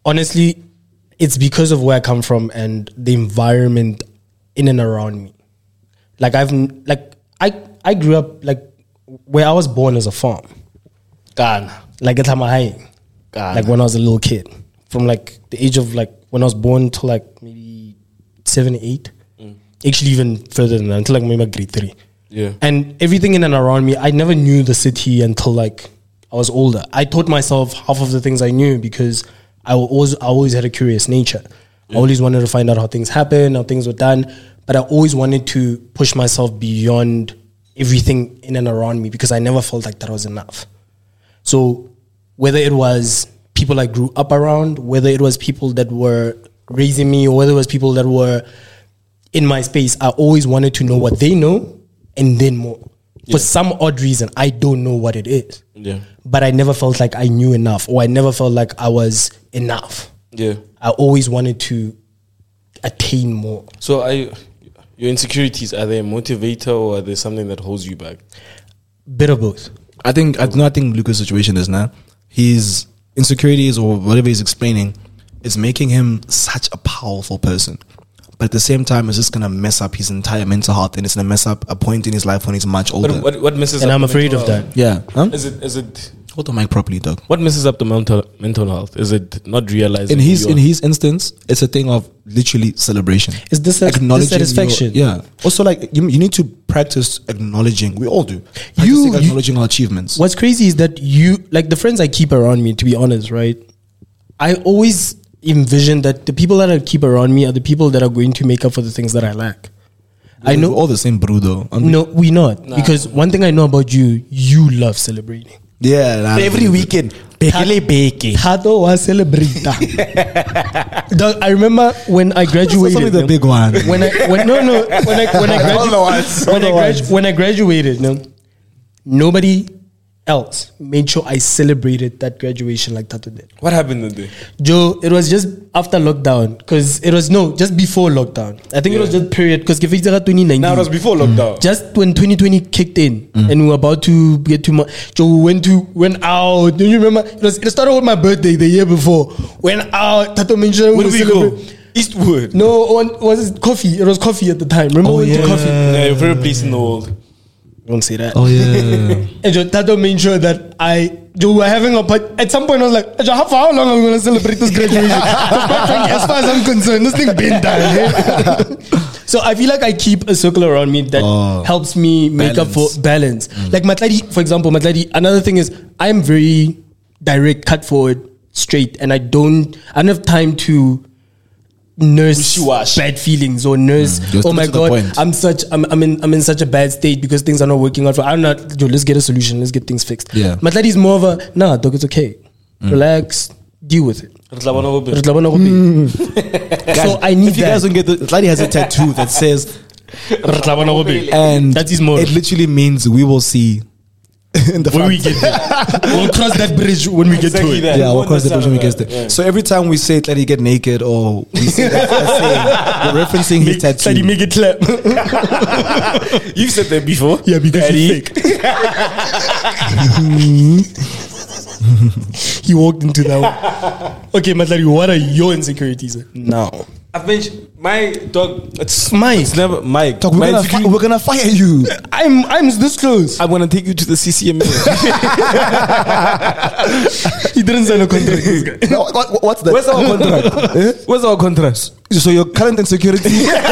honestly, it's because of where I come from and the environment in and around me. Like I've like I I grew up like where I was born as a farm. Ghana. Like at Hamahai. Ghana. Like when I was a little kid. From like the age of like when I was born to like maybe seven, eight. Mm. Actually even further than that, until like maybe grade three. Yeah. And everything in and around me, I never knew the city until like I was older. I taught myself half of the things I knew because I always I always had a curious nature. Yeah. I always wanted to find out how things happen, how things were done. But I always wanted to push myself beyond everything in and around me because I never felt like that was enough. So whether it was people I grew up around, whether it was people that were raising me, or whether it was people that were in my space, I always wanted to know what they know and then more. Yeah. For some odd reason, I don't know what it is. Yeah. But I never felt like I knew enough, or I never felt like I was enough. Yeah. I always wanted to attain more. So I, your insecurities, are they a motivator or are they something that holds you back? Bit of both. I think I, no, I think Lucas' situation is now his insecurities or whatever he's explaining is making him such a powerful person. But at the same time, it's just gonna mess up his entire mental health, and it's gonna mess up a point in his life when he's much older. But what, what messes And up I'm the afraid mental of health? that. Yeah. Huh? Is it is it Hold the mic properly, dog. what messes up the mental mental health? Is it not realizing In his who you in are? his instance, it's a thing of literally celebration. It's dis- dissatisfaction. your- yeah. Also, like you, you need to practice acknowledging. We all do. Practicing You- you- acknowledging our achievements. What's crazy is that you, like the friends I keep around me, to be honest, right? I always envision that the people that I keep around me are the people that are going to make up for the things that I lack. I know We're all the same brudo. No, we not. Because one thing I know about you, you love celebrating. Yeah. Nah, Every weekend, Bekele Beke. Tato was celebrating. Dog, I remember when I graduated. Only the no? big one. When I when no no when I when I All the gradu- ones. when I All the gradu- ones. when I graduated, no, nobody else made sure I celebrated that graduation like Tato did. What happened that day? Joe, it was just after lockdown because it was no, just before lockdown. I think it was Yeah. just period because twenty nineteen. Now it was before lockdown. Just when twenty twenty kicked in and we were about to get to my, Joe, we went to went out. Do you remember? It was it started with my birthday the year before. Went out. Tato mentioned Where did we go? celebrate- Eastwood. No, one, was it coffee? It was coffee at the time. Remember Oh, we went to yeah. coffee? Yeah, your favorite place in the world. Don't say that. Oh yeah. And Joe, Tato made sure that I, Joe, we were having a party. At some point, I was like, Joe, how, for how long are we going to celebrate this graduation? Because quite frankly, as far as I'm concerned, this thing been done. Eh? So I feel like I keep a circle around me that Oh, helps me make up balance. for balance. Like Matladi, for example, Matladi, another thing is I'm very direct, cut forward, straight, and I don't, I don't have time to nurse Wishy-washy. bad feelings or nurse. Mm, just oh to my the god, point. I'm such I'm I'm in I'm in such a bad state because things are not working out. For I'm not. Joe, let's get a solution. Let's get things fixed. Yeah. Matladi is more of a nah, dog. It's okay. Relax. Deal with it. So I need If you that. guys don't get the lady has a tattoo that says and That is more. it literally means we will see in the when front. we get there, we'll cross that bridge when we get Exactly to it. that. Yeah, we'll One cross the that's bridge when we out get of there. that, yeah. So every time we say Tladi get naked or we say that, that saying, we're referencing his Make, Teddy, tattoo. make it clap. You've said that before. Yeah, because he's fake. He walked into that one. Okay, Matladi, what are your insecurities now? I've mentioned my dog. It's Mike. It's never Mike. Dog, we're, My gonna insecurity- fi- we're gonna fire you. I'm I'm this close. I'm gonna take you to the C C M A. He didn't sign a contract. This guy. No, what, what- what's that? Where's our contract? Eh? Where's our contract? So your current insecurity?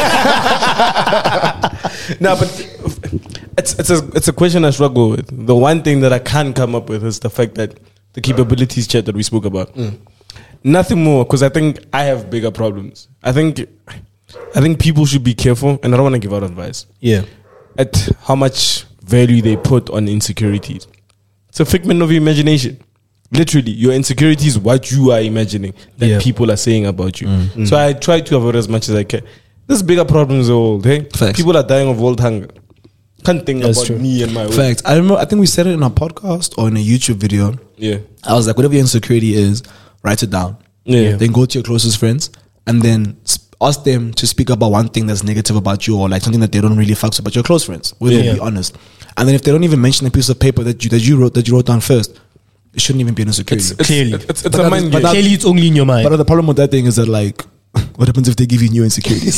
No, but it's it's a it's a question I struggle with. The one thing that I can't come up with is the fact that the capabilities chat that we spoke about. Nothing more, because I think I have bigger problems. I think I think people should be careful, and I don't want to give out advice Yeah. at how much value they put on insecurities. It's a figment of your imagination. Literally, your insecurity is what you are imagining that Yeah. people are saying about you. So I try to avoid as much as I can. There's bigger problems of world, hey? Facts. People are dying of world hunger. Can't think That's about true. me and my world. Facts. I remember. I think we said it in our podcast or in a YouTube video. Yeah. I was like, whatever your insecurity is, write it down. Yeah. Then go to your closest friends and then sp- ask them to speak about one thing that's negative about you or like something that they don't really fuck with about your close friends. We'll Yeah. be honest. And then if they don't even mention a piece of paper that you that you wrote that you wrote down first, it shouldn't even be an insecurity. It's, it's, Clearly. it's, it's, it's But a that mind is- but game. that- Clearly, it's only in your mind. But the problem with that thing is that like, what happens if they give you new insecurities?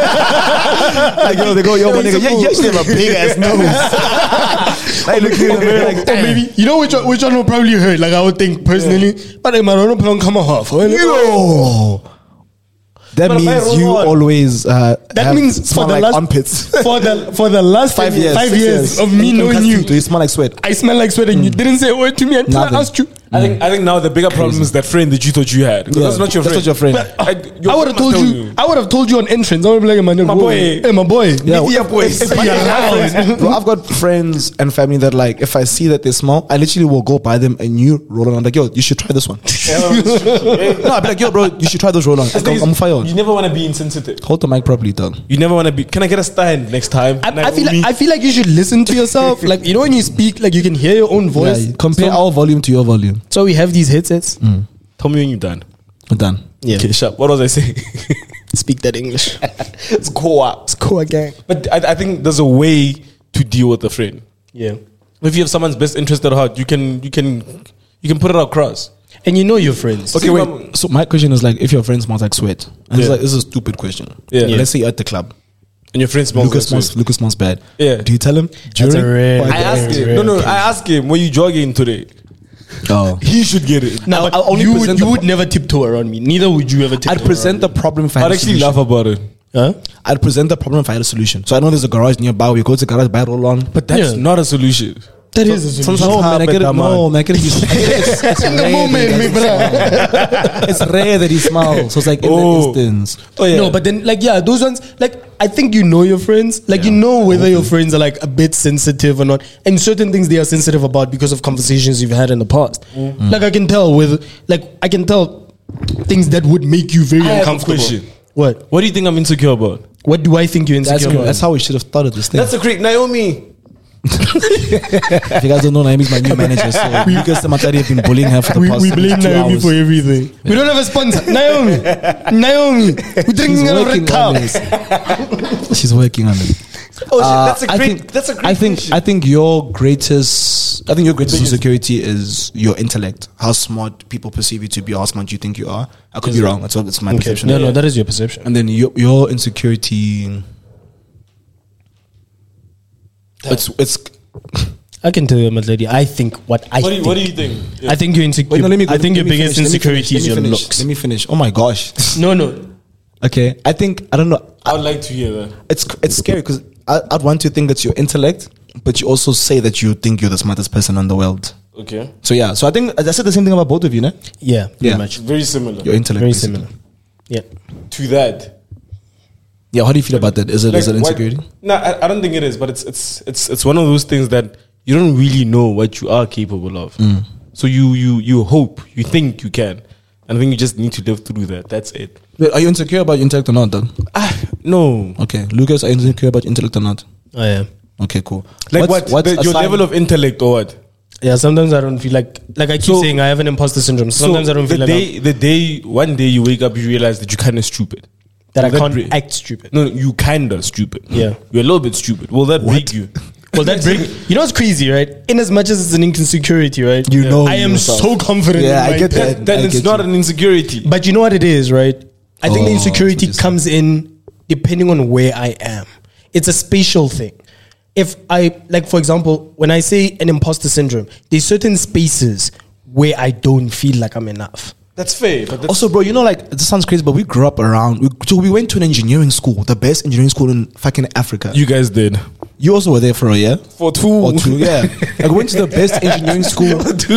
Like, yo, they go, yo, my nigga, yeah, you actually have a big ass nose. Like, look here, man, like, Or maybe you know which one, which one will probably hurt. Like I would think personally, but I'm not put on come half. yo. That But if I means roll you on- always uh, That have means for smell the like last armpits. for the for the last Five years, five six years, of me And knowing custody, you, do you smell like sweat? I smell like sweat, and you didn't say a word to me until Nothing. I asked you. I think I think now the bigger problem is that friend that you thought you had. 'Cause Yeah, that's not your that's friend. not your friend. I, your I would have friend told must you, tell I would have told you on entrance. I would be like, man, My boy. hey, my boy. Yeah, Meet your boys. if- if I- You're loud. Bro, I've got friends and family that like, if I see that they smell, I literally will go buy them a new roll-on. I'm like, yo, you should try this one. No, I'll be like, yo, bro, you should try this roll-on. The thing I'm, is, I'm fired. You never want to be insensitive. Hold the mic properly, dog. You never want to be. Can I get a stand next time? I, I feel Naomi? like I feel like you should listen to yourself. Like you know when you speak, like you can hear your own voice. Yeah, compare So, our volume to your volume. so we have these headsets. Tell me when you're done. We're done. Yeah. Okay, sharp. What was I saying? Speak that English. It's co-op. It's cool gang. But I, I think there's a way to deal with a friend. Yeah. If you have someone's best interest at heart, you can you can you can put it across. And you know your friends. Okay, See, wait. mom- So my question is like, if your friend smells like sweat, and it's Yeah. like, this is a stupid question. Yeah. But Yeah. Let's say you're at the club. And your friend smells Lucas like smells. sweat. Lucas smells bad. Yeah. Do you tell him? That's a during? rare- Or- I asked Very him. rare No, no. case. I asked him, "Were you jogging today?" Oh. He should get it. Now, I'll- but I'll only you would, present you the would pro- never tiptoe around me. Neither would you ever tiptoe. I'd present the problem if I I'd had a actually solution. laugh about it. Huh? I'd present the problem if I had a solution. So I know there's a garage nearby. We go to the garage, buy roll on. But that's Yeah. not a solution. That is a solution. no, man, I get it. But No, man, I get it. You- It's, it's In the rare moment, that me, he bro. smells. It's rare that he smells. So it's like in Oh. the instance. Oh yeah. No, but then like yeah, those ones like I think you know your friends. Like you know whether your friends are like a bit sensitive or not, and certain things they are sensitive about because of conversations you've had in the past. Like I can tell with like I can tell things that would make you very I have a uncomfortable. question. What? What do you think I'm insecure about? What do I think you're That's, insecure about? that's how we should have started this thing. That's a great Naomi. If you guys don't know, Naomi's my new manager. So Lucas Samatari have been bullying her for the we, past we blame two Naomi hours. for everything. We don't have a sponsor. Naomi. Naomi. We're She's drinking out of working red on cup. this. She's working on it. Oh, shit, Uh, that's a I great. think, that's a great. I think. question. I think your greatest. I think your greatest insecurity is your intellect. How smart people perceive you to be. How smart you think you are. I could be wrong. That's all. That's my perception. No, no, that is your perception. And then your your insecurity. It's it's. I can tell you, Madlady, I think what I What do think. you, what do you think? Yeah. I think you're insecure. Wait, no, let me. I think let your me biggest finish, let me insecurity finish, is your let me finish, looks. Let me finish. Oh my gosh. No, no. Okay, I think I don't know. I would like to hear that. It's it's scary because I'd want to think that's your intellect, but you also say that you think you're the smartest person in the world. Okay. So yeah, so I think I said the same thing about both of you, no? Yeah, pretty Yeah. much. Very similar. Your intellect, Very basically. similar. Yeah. To that. Yeah, how do you feel about that? Is it is it Like, insecurity? what- No, I, I don't think it is, but it's it's it's it's one of those things that you don't really know what you are capable of. Mm. So you you you hope, you think you can, and I think you just need to live through that. That's it. Wait, are you insecure about your intellect or not, then? Ah, no. Okay, Lucas, are you insecure about your intellect or not? I am. Okay, cool. Like What's- what? what's The- your aside- level of intellect or what? Yeah, sometimes I don't feel like like I keep So- saying I have an imposter syndrome. Sometimes I don't the feel like day, I'm, the day one day you wake up, you realize that you're kind of stupid. that I Will can't break- act stupid. No, no, you kind of stupid. Yeah. you're a little bit stupid. Will that break you? Well, that break. You know what's crazy, right? In as much as it's an insecurity, right? You know I am yourself. so confident. Yeah, in my I get intellect. that. Then I it's get not you. an insecurity. But you know what it is, right? I think the Oh, insecurity that's what comes in depending on where I am. It's a spatial thing. If I, like, for example, when I say an imposter syndrome, there's certain spaces where I don't feel like I'm enough. That's fair. But that's, Also, bro, you know, like, this sounds crazy, but we grew up around. We, so we went to an engineering school, the best engineering school in fucking Africa. You, you guys did you also were there for a year? for two. Or two, yeah. Like, we went to the best engineering school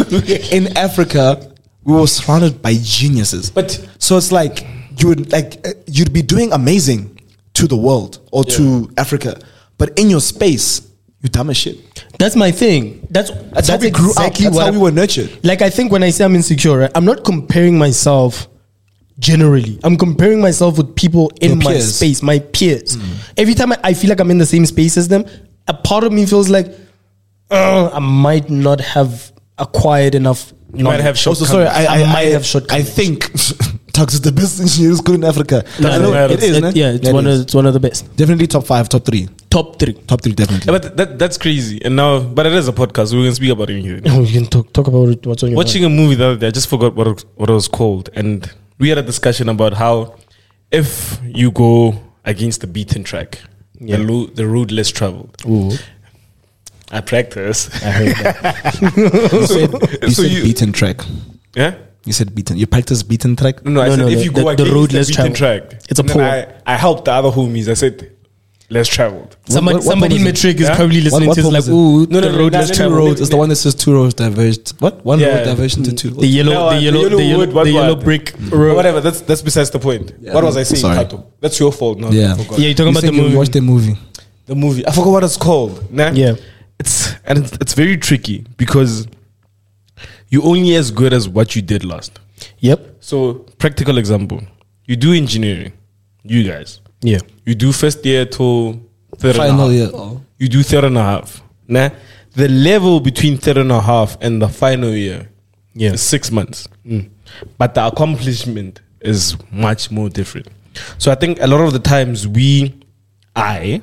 in Africa. We were surrounded by geniuses. But- so it's like, you would, like, uh, you'd be doing amazing to the world or to Africa. But in your space, you dumb as shit. That's my thing. That's That's, how we grew up. That's what how I- we were nurtured. Like I think when I say I'm insecure, right, I'm not comparing myself generally. I'm comparing myself with people in Your my peers. space, my peers. Every time I, I feel like I'm in the same space as them, a part of me feels like uh, I might not have acquired enough. You might have Also, sorry, I, I, I might I, have I shortcomings. think Tux is the best engineering school in Africa. No, I know matter. it is, It- ne? yeah, it's it one is. of it's one of the best. Definitely top five, top three. Top three. Top three, definitely. Yeah, but that that's crazy. And now, but it is a podcast. So we can speak about anything. Oh, you can talk talk about it, what's on your Watching a movie the other day, I just forgot what it, what it was called, and we had a discussion about how if you go against the beaten track, Yeah. the, lo- the road less traveled. mind. Ooh, I practice. I heard that. you said, you So said you- beaten track. Yeah. You said beaten. You practice beaten track? No, no, I No, said no, if the- you go the- the against road the less beaten traveled. track, It's a and then poor. I, I helped the other homies. I said less traveled. Somebody, what- what somebody in was it? matric is Yeah? probably listening what to this poem like, is it? ooh, No, no, the no, road no, less no, Two no, traveled. roads. It's the one that says two roads diverged. What? One Yeah. road diversion to two. The yellow, No, the uh, yellow, the the yellow yellow, wood, what the yellow what? brick Or road. whatever. That's that's besides the point. What was I saying, Sorry. Kato? That's your fault. No, Yeah. I forgot. Yeah, you're talking You about said the you movie. watched the movie. The movie. I forgot what it's called. Nah? Yeah. It's and it's, it's very tricky because you're only as good as what you did last. Yep. So, practical example. You do engineering. You guys. Yeah. You do first year till third and a Final half. year. Oh. You do third and a half. Nah? The level between third and a half and the final year Yeah. is six months. But the accomplishment is much more different. So I think a lot of the times we, I,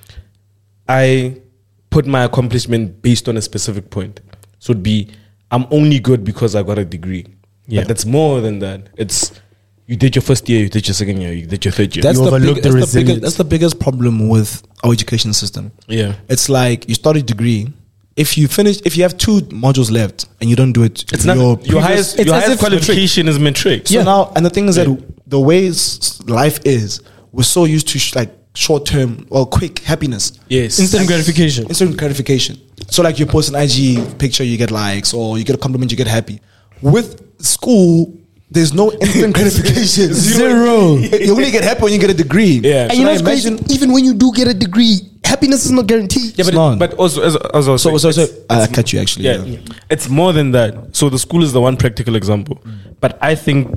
I put my accomplishment based on a specific point. So it'd be, I'm only good because I got a degree. Yeah. But that's more than that. It's, you did your first year, you did your second year, you did your third year. That's You the, overlook big, the that's, the biggest, resilience. that's the biggest problem with our education system. Yeah. It's like you start a degree. If you finish, if you have two modules left and you don't do it, It's not, your your previous- highest, it's your as highest if matric. qualification is matric. So now, and the thing is that the way s- life is, we're so used to sh- like short term or quick happiness. Yes. Instant gratification. Instant gratification. So like you post an I G picture, you get likes, or you get a compliment, you get happy. With school, there's no instant gratification. Zero. You only get happy when you get a degree. Yeah. And you know So what's imagine- crazy? Even when you do get a degree, happiness is not guaranteed. Yeah, It's but, not. but also, as, as I was So, saying, so, so it's- I cut you actually. yeah, Yeah. it's more than that. So the school is the one practical example. But I think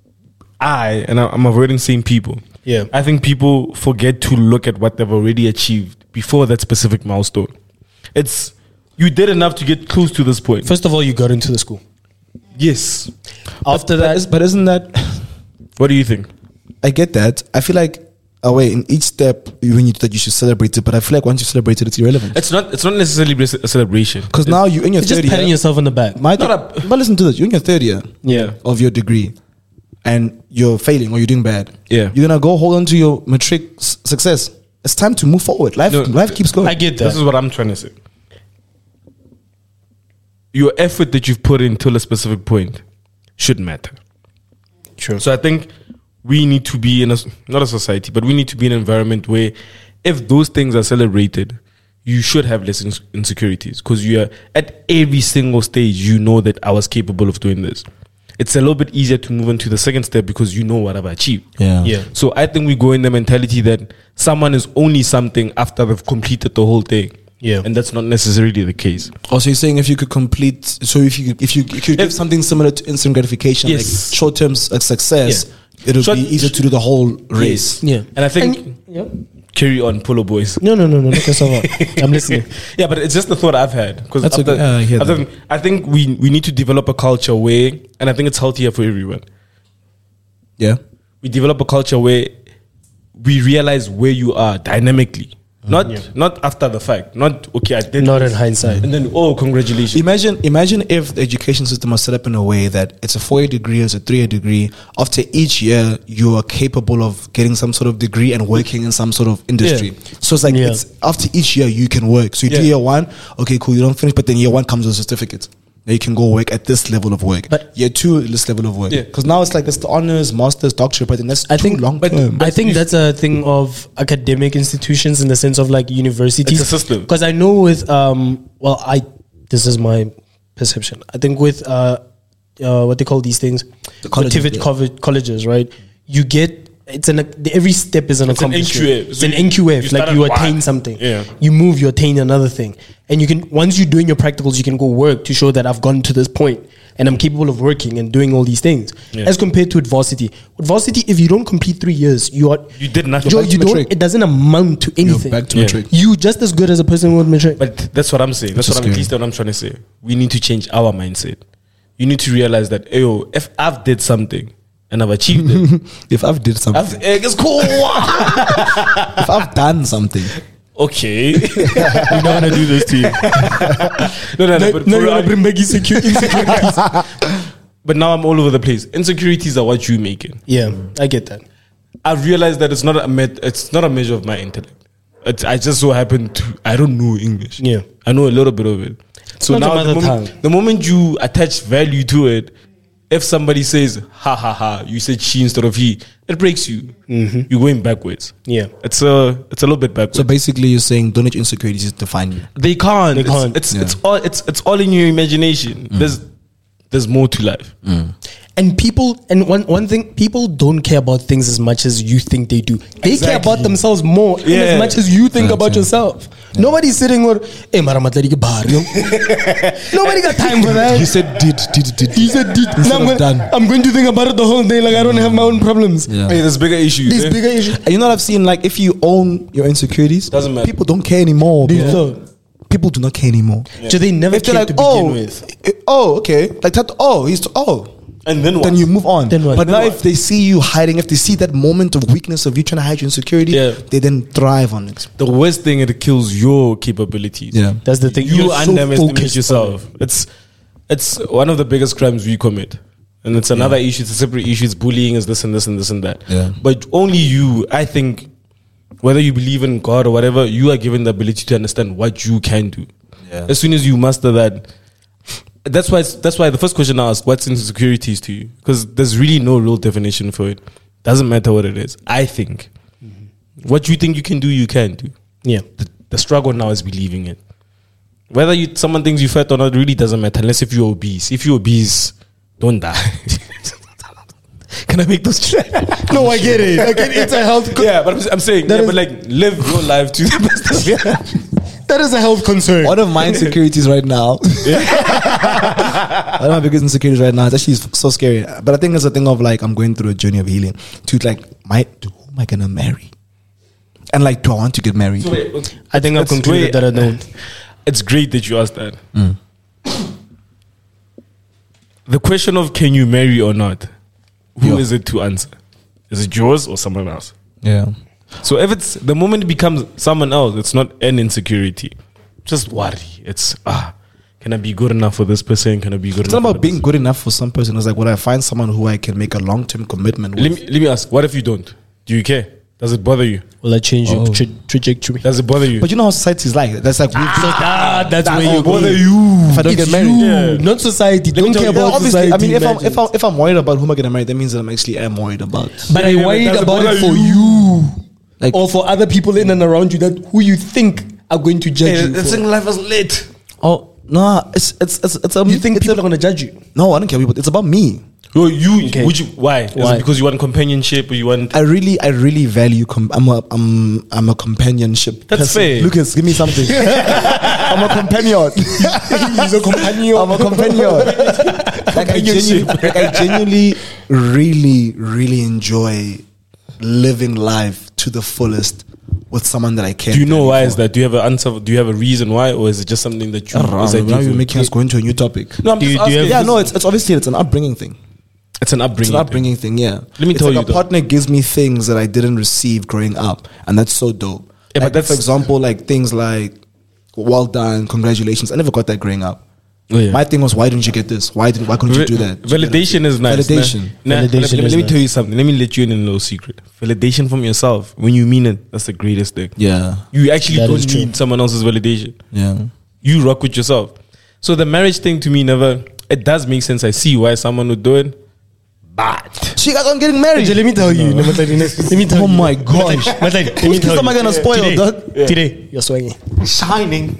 I, and I- I'm avoiding saying people. Yeah. I think people forget to look at what they've already achieved before that specific milestone. It's, you did enough to get close to this point. First of all, you got into the school. Yes. After But, that, is, but isn't that? What do you think? I get that. I feel like, oh wait, in each step when you do that, you should celebrate it. But I feel like once you celebrate it, it's irrelevant. It's not, it's not necessarily a celebration. Because now you're in your you're just third patting year. yourself on the back. My Not th- but listen to this. You're in your third year Yeah. of your degree, and you're failing or you're doing bad. Yeah. You're gonna go hold on to your matric s- success. It's time to move forward. Life, No, life keeps going. I get This is that. what I'm trying to say. Your effort that you've put in till a specific point should matter. True. So I think we need to be in a, not a society, but we need to be in an environment where if those things are celebrated, you should have less ins- insecurities because you are at every single stage, you know that I was capable of doing this. It's a little bit easier to move on to the second step because you know what I've achieved. Yeah. Yeah. So I think we go in the mentality that someone is only something after they've completed the whole thing. Yeah. And that's not necessarily the case. Also, you're saying if you could complete, so if you could, if you, you could give If- something similar to instant gratification, Yes. like short term success, Yeah. it'll Short- be easier to do the whole race. Yeah. And I think, And- yeah. carry on, Polo Boys. No, no, no, no. Look us over. I'm listening. Yeah, but it's just the thought I've had because That's okay. Yeah, I hear I, that. think, I think we we need to develop a culture where, and I think it's healthier for everyone. Yeah. We develop a culture where we realize where you are dynamically, not not after the fact. Not okay, I did Not this, in hindsight. and then oh, congratulations. Imagine, imagine if the education system was set up in a way that it's a four-year degree, it's a three-year degree. After each year, you are capable of getting some sort of degree and working in some sort of industry. So it's like Yeah. it's after each year you can work. So you do Yeah. year one, okay, cool, you don't finish, but then year one comes with a certificate. Now you can go work at this level of work. But- year two, this level of work. Yeah. Because now it's like that's the honors, masters, doctorate, but then that's I too think- long but- term. I think that's a thing of academic institutions in the sense of like universities. It's a system. Because I know with um, well, I this is my perception. I think with uh, uh what they call these things, The colleges, TVET yeah. cover- colleges, right? You get it's an every step is an It's an accomplishment. N Q F. It's So an you- N Q F. you Like start you at attain one. something. Yeah. You move, you attain another thing, and you can once you're doing your practicals, you can go work to show that I've gotten to this point and I'm capable of working and doing all these things. Yeah. As compared to adversity, adversity, if you don't complete three years, you are You did nothing. Joe, back to you don't. matric. It doesn't amount to You're anything. back to Yeah. matric. You just as good as a person with matric. But that's what I'm saying. That's Which what is I'm, at scary. least what I'm trying to say. We need to change our mindset. You need to realize that, yo, if I've did something and I've achieved it. If I've did something, I've, eh, it's cool. if I've done something, Okay. We're not gonna do this to you. no, no, no. No, But, no, for you're gonna real, bring back insecure- insecurities. but now I'm all over the place. Insecurities are what you make it. Yeah, I get that. I've realized that it's not a met, it's not a measure of my intellect. It's, I just so happen to I don't know English. Yeah. I know a little bit of it. So not now your the mother moment, tongue. the moment you attach value to it, if somebody says ha ha ha, you said she instead of he, it breaks you. Mm-hmm. You're going backwards. Yeah. It's a it's a little bit backwards. so basically, you're saying don't let your insecurities define you. they can't. They It's, can't. it's Yeah. it's all it's it's all in your imagination. There's there's more to life. And people, and one, one thing, people don't care about things as much as you think they do. They care Exactly. about themselves more in Yeah. as much as you think Right, about yeah. yourself. Nobody's sitting with, hey, mara matladi ke bahar, yo." Nobody got time for that. He said did, did, did. He said, "Did." Instead Now I'm, of going, done. I'm going to think about it the whole day. Like I don't have my own problems. Yeah. Hey, there's bigger issues. These eh? bigger issues. And you know what I've seen? Like, if you own your insecurities, Doesn't matter. people don't care anymore. Do you bro. so? People do not care anymore. So they never If they're cared like, to begin oh, with. eh, oh, okay, like that. Oh, he's oh. And then what? Then you move on. Then what? But Then now, what? if they see you hiding, if they see that moment of weakness of you trying to hide your insecurity, Yeah. they then thrive on it. The worst thing, it kills your capabilities. Yeah. That's the thing. You You're so underestimate focused yourself. It's it's one of the biggest crimes we commit, and it's another issue. It's a separate issue. It's bullying. Is this and this and this and that. Yeah. But only you, I think, whether you believe in God or whatever, you are given the ability to understand what you can do. Yeah. As soon as you master that. That's why. It's, that's why the first question I asked, "What's insecurities to you?" Because there's really no real definition for it. Doesn't matter what it is. I think what you think you can do, you can do. Yeah. The, the struggle now is believing it. Whether you someone thinks you fat or not really doesn't matter unless if you're obese. If you're obese, don't die. Can I make those? No, I get it. I get it. It's a health. Con- yeah, but I'm, I'm saying, That yeah, is- but like live your life to the best of your. That is a health concern. One of my insecurities right now. One of my biggest insecurities right now. It's actually so scary. But I think it's a thing of like I'm going through a journey of healing. To like, my who am I gonna marry? And like, do I want to get married? I think I've It's concluded great. that I don't. It's great that you asked that. The question of can you marry or not, who is Yeah. it to answer? Is it yours or someone else? Yeah. So if it's the moment it becomes someone else, it's not an insecurity. Just worry. It's ah, can I be good enough for this person? Can I be good It's not enough? about being good enough for some person. It's like, would I find someone who I can make a long term commitment with? Let me let me ask. What if you don't? Do you care? Does it bother you? Will I change your Oh. tra- trajectory? Does it bother you? But you know how society is like. That's like, we've Ah, that's that where will you bother go. you if I don't It's get married. you, Yeah. not society. Don't care Yeah, about obviously, society. I mean, if I'm, imagine. if I'm if I'm worried about who am I gonna marry, that means that I'm actually am worried about. but I'm Yeah, worried but does it about it bother for you? you, Like, or for other people in and around you that who you think are going to judge you. it's for. in life is lit. oh no, it's it's it's, it's um, You think it's people a, are going to judge you? no, I don't care people. It's about me. Oh, you Okay. would you why? Is Why? it because you want companionship or you want I really, I really value. Com- I'm a, I'm, I'm a companionship. That's person. fair. Lucas, give me something. I'm a companion. He's a companion. I'm a companion. like, I genuinely, like I genuinely, really, really enjoy living life to the fullest with someone that I care. Do you know value why for. is that? Do you have an answer? Do you have a reason why, or is it just something that you? I don't know. is that Now you- you're making us go into a new topic. No, I'm Do just you- do you asking. Yeah, have- no, it's it's obviously it's an upbringing thing. It's an It's upbringing. an upbringing thing, yeah. Let me It's tell like you a though. partner gives me things that I didn't receive growing up, and that's so dope. Yeah, but Like, that's- for example, like things like well done, congratulations. I never got that growing up. Oh, yeah. My thing was, why didn't you get this? Why did why couldn't you do that? Validation is nice. Validation. Nah, nah, Validation let, let me- is let me nice. tell you something. Let me let you in a little secret. Validation from yourself when you mean it. That's the greatest thing. Yeah, You actually That is don't true. need someone else's validation. yeah. You rock with yourself. So the marriage thing to me never. It does make sense. I see why someone would do it. But So you guys aren't getting married. Let me tell you. No, Matladi, let me tell Oh you. my gosh. Matladi, let Whose me tell kids am I you. gonna spoil, Today, dog? today, you're swinging. Shining.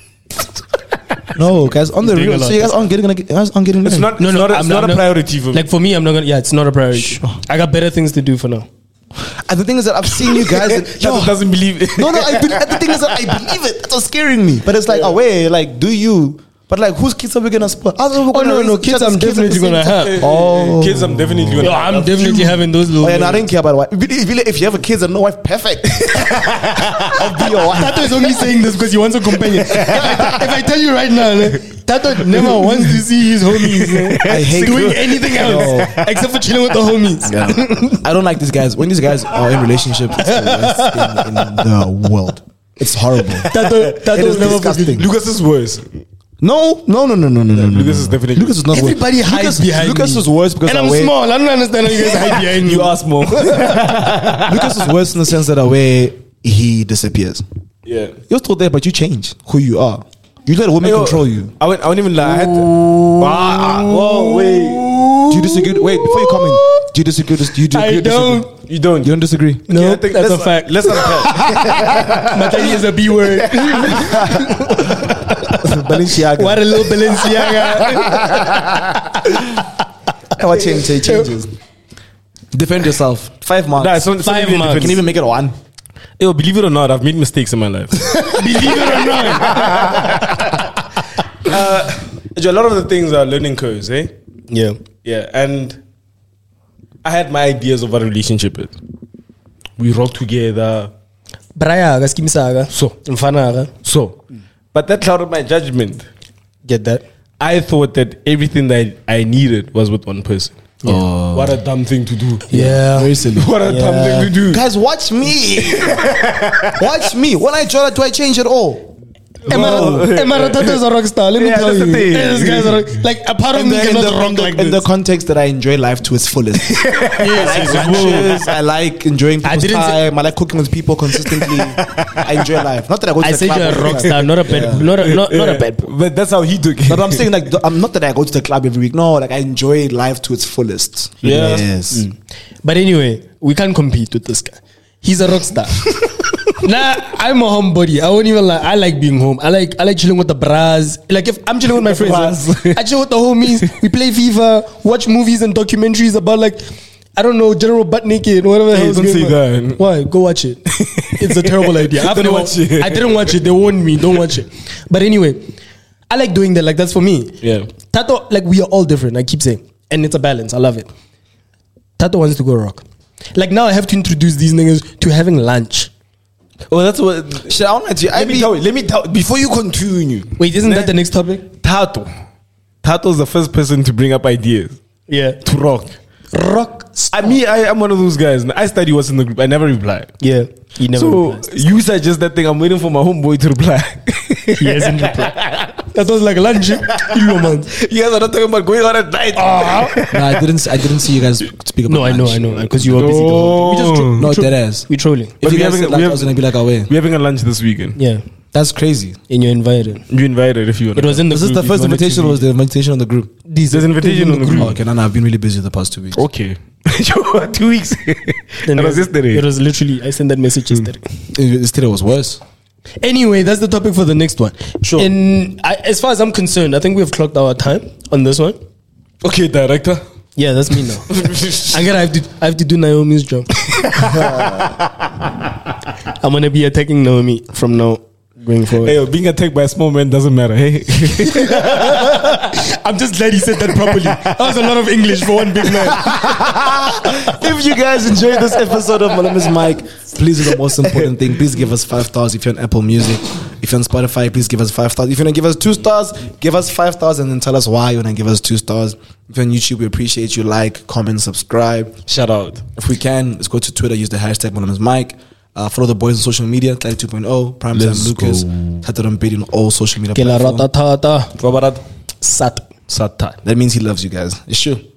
No, guys, on the Doing a real. lot. So you guys aren't getting, you guys aren't getting married. it's not. No, it's no, not. A, I'm it's not- not I'm a not- priority for me. Like for me, I'm not gonna. Yeah, it's not a priority. I got better things to do for now. And the thing is that I've seen you guys. That, Yo, doesn't believe it. no, no. I be, the thing is that I believe it. That's what's scaring me. But it's like, oh wait, like, do you But like, whose kids are we gonna spoil? Oh Oh no, no, kids I'm definitely gonna have. Oh. Kids, I'm definitely Yo, gonna. I'm definitely having those little. Oh, yeah, no, I don't care about wife. If, you- if you have a kids and no wife, perfect. I'll be your wife. Tato is only saying this because he wants a companion. if, I, if I tell you right now, like, Tato never wants to see his homies eh, I hate doing it. anything else except for chilling with the homies. Yeah. I don't like these guys. When these guys are in relationships, it's the worst thing in the world. It's horrible. Tato, Tato It is will never disgusting. forget. Lucas is worse. No, no, no, no, no, no, no. no, Lucas no. is definitely- Lucas is not worse. Everybody hides Lucas, behind Lucas me. is worse because And I I'm wear, small. I don't understand how you guys hide behind me. You are small. Lucas is worse in the sense that I wear he disappears. Yeah. You're still there, but you change who you are. You let women Yo, control you. I won't, I won't even lie. I had to, ah, whoa, wait. Do you disagree? Wait, before you comment, do you disagree? Do you, do I you disagree? don't. You don't. You don't disagree? No, Okay, I think that's a let's- fact. Let's unpack. Matani is a B word. Balenciaga. What a little Balenciaga. What change? Change changes. Defend yourself. Five marks. Nah, it's not, it's not Five even marks. You can even make it one. Yo, believe it or not, I've made mistakes in my life. Believe it or not. uh, a lot of the things are learning curves, eh? Yeah. Yeah, and I had my ideas of what a relationship is. We rock together. Braya, skimisaga. So. Mfanaga. So, but that clouded my judgment. Get that? I thought that everything that I needed was with one person. Oh. What a dumb thing to do. Yeah. Very silly. What a dumb Yeah. thing to do. Guys, watch me. Watch me. When I draw that, do I change it all? Emara Tato is a rock star. Let me Yeah, tell that's you. the thing. This guy's a rock. Like, a part of In me the, in, cannot the, rock in, the, like in the this. context that I enjoy life to its fullest. Yes, I like lunches. I like enjoying people's didn't say- time. I like cooking with people consistently. I enjoy life. Not that I go to I the said club. you're a every rock week. star, not a bad, not a, not, not a bad. But that's how he took it. But I'm saying like I'm not that I go to the club every week. No, like I enjoy life to its fullest. Yeah. Yes. But anyway, we can't compete with this guy. He's a rock star. Nah, I'm a homebody. I won't even like. I like being home. I like. I like chilling with the bras. Like if I'm chilling with my friends, I chill with the homies. We play FIFA, watch movies and documentaries about like, I don't know, General Butt Naked, whatever the Hey, hell. is don't going say on. that. Why? Go watch it. It's a terrible idea. I've Don't never- watch it. I didn't watch it. They warned me. Don't watch it. But anyway, I like doing that. Like that's for me. Yeah. Tato, like we are all different. I keep saying, and it's a balance. I love it. Tato wants to go rock. Like now, I have to introduce these niggas to having lunch. Oh, that's what. Shit, I don't like you. I Let me be, tell you. Let me tell. Before you continue, Wait, isn't that the next topic? Tato. Tato's the first person to bring up ideas Yeah, to rock. rock. I mean, I am one of those guys. I study what's in the group. I never reply. Yeah, he never So replies. you suggest that thing. I'm waiting for my homeboy to reply. He hasn't replied. That was like lunch. Kilo man. You guys are not talking about going out at night. Nah, I didn't. I didn't see you guys speak about. No, I know, lunch. I know, because you were busy. the whole day. We just tro- No, we tro- dead ass. We trolling. If But you we guys having- said we lunch, I have- was gonna be like, away. We're having a lunch this weekend. Yeah, That's crazy. and you're invited. You invited if you want. It was in the. This is group the if first you wanted to invitation. be. Or was the invitation on the group? These There's an invitation on the group. Oh, okay, no, no, I've been really busy the past two weeks. Okay. Two weeks. Then That was yesterday. It was literally. I sent that message yesterday. Yesterday was worse. Anyway, that's the topic for the next one. Sure. And I, as far as I'm concerned, I think we've clocked our time on this one. Okay, director. Yeah, that's me now. I'm gonna have to. I have to do Naomi's job. I'm gonna be attacking Naomi from now going forward. Hey, being attacked by a small man doesn't matter. Hey. I'm just glad he said that properly. That was a lot of English for one big man. If you guys enjoyed this episode of My Name is Mike, please do the most important thing. Please give us five stars if you're on Apple Music. If you're on Spotify, please give us five stars. If you're gonna give us two stars, give us five stars and then tell us why you're gonna give us two stars. If you're on YouTube, we appreciate you. Like, comment, subscribe. Shout out. If we can, let's go to Twitter, use the hashtag My Name is Mike. Uh, follow the boys on social media, Clarity two point oh, Prime Time Let's Lucas, go. Tato Mbedi on all social media Kela platforms. ratatata. Wabarat. Sat. Sata. That means he loves you guys. It's true.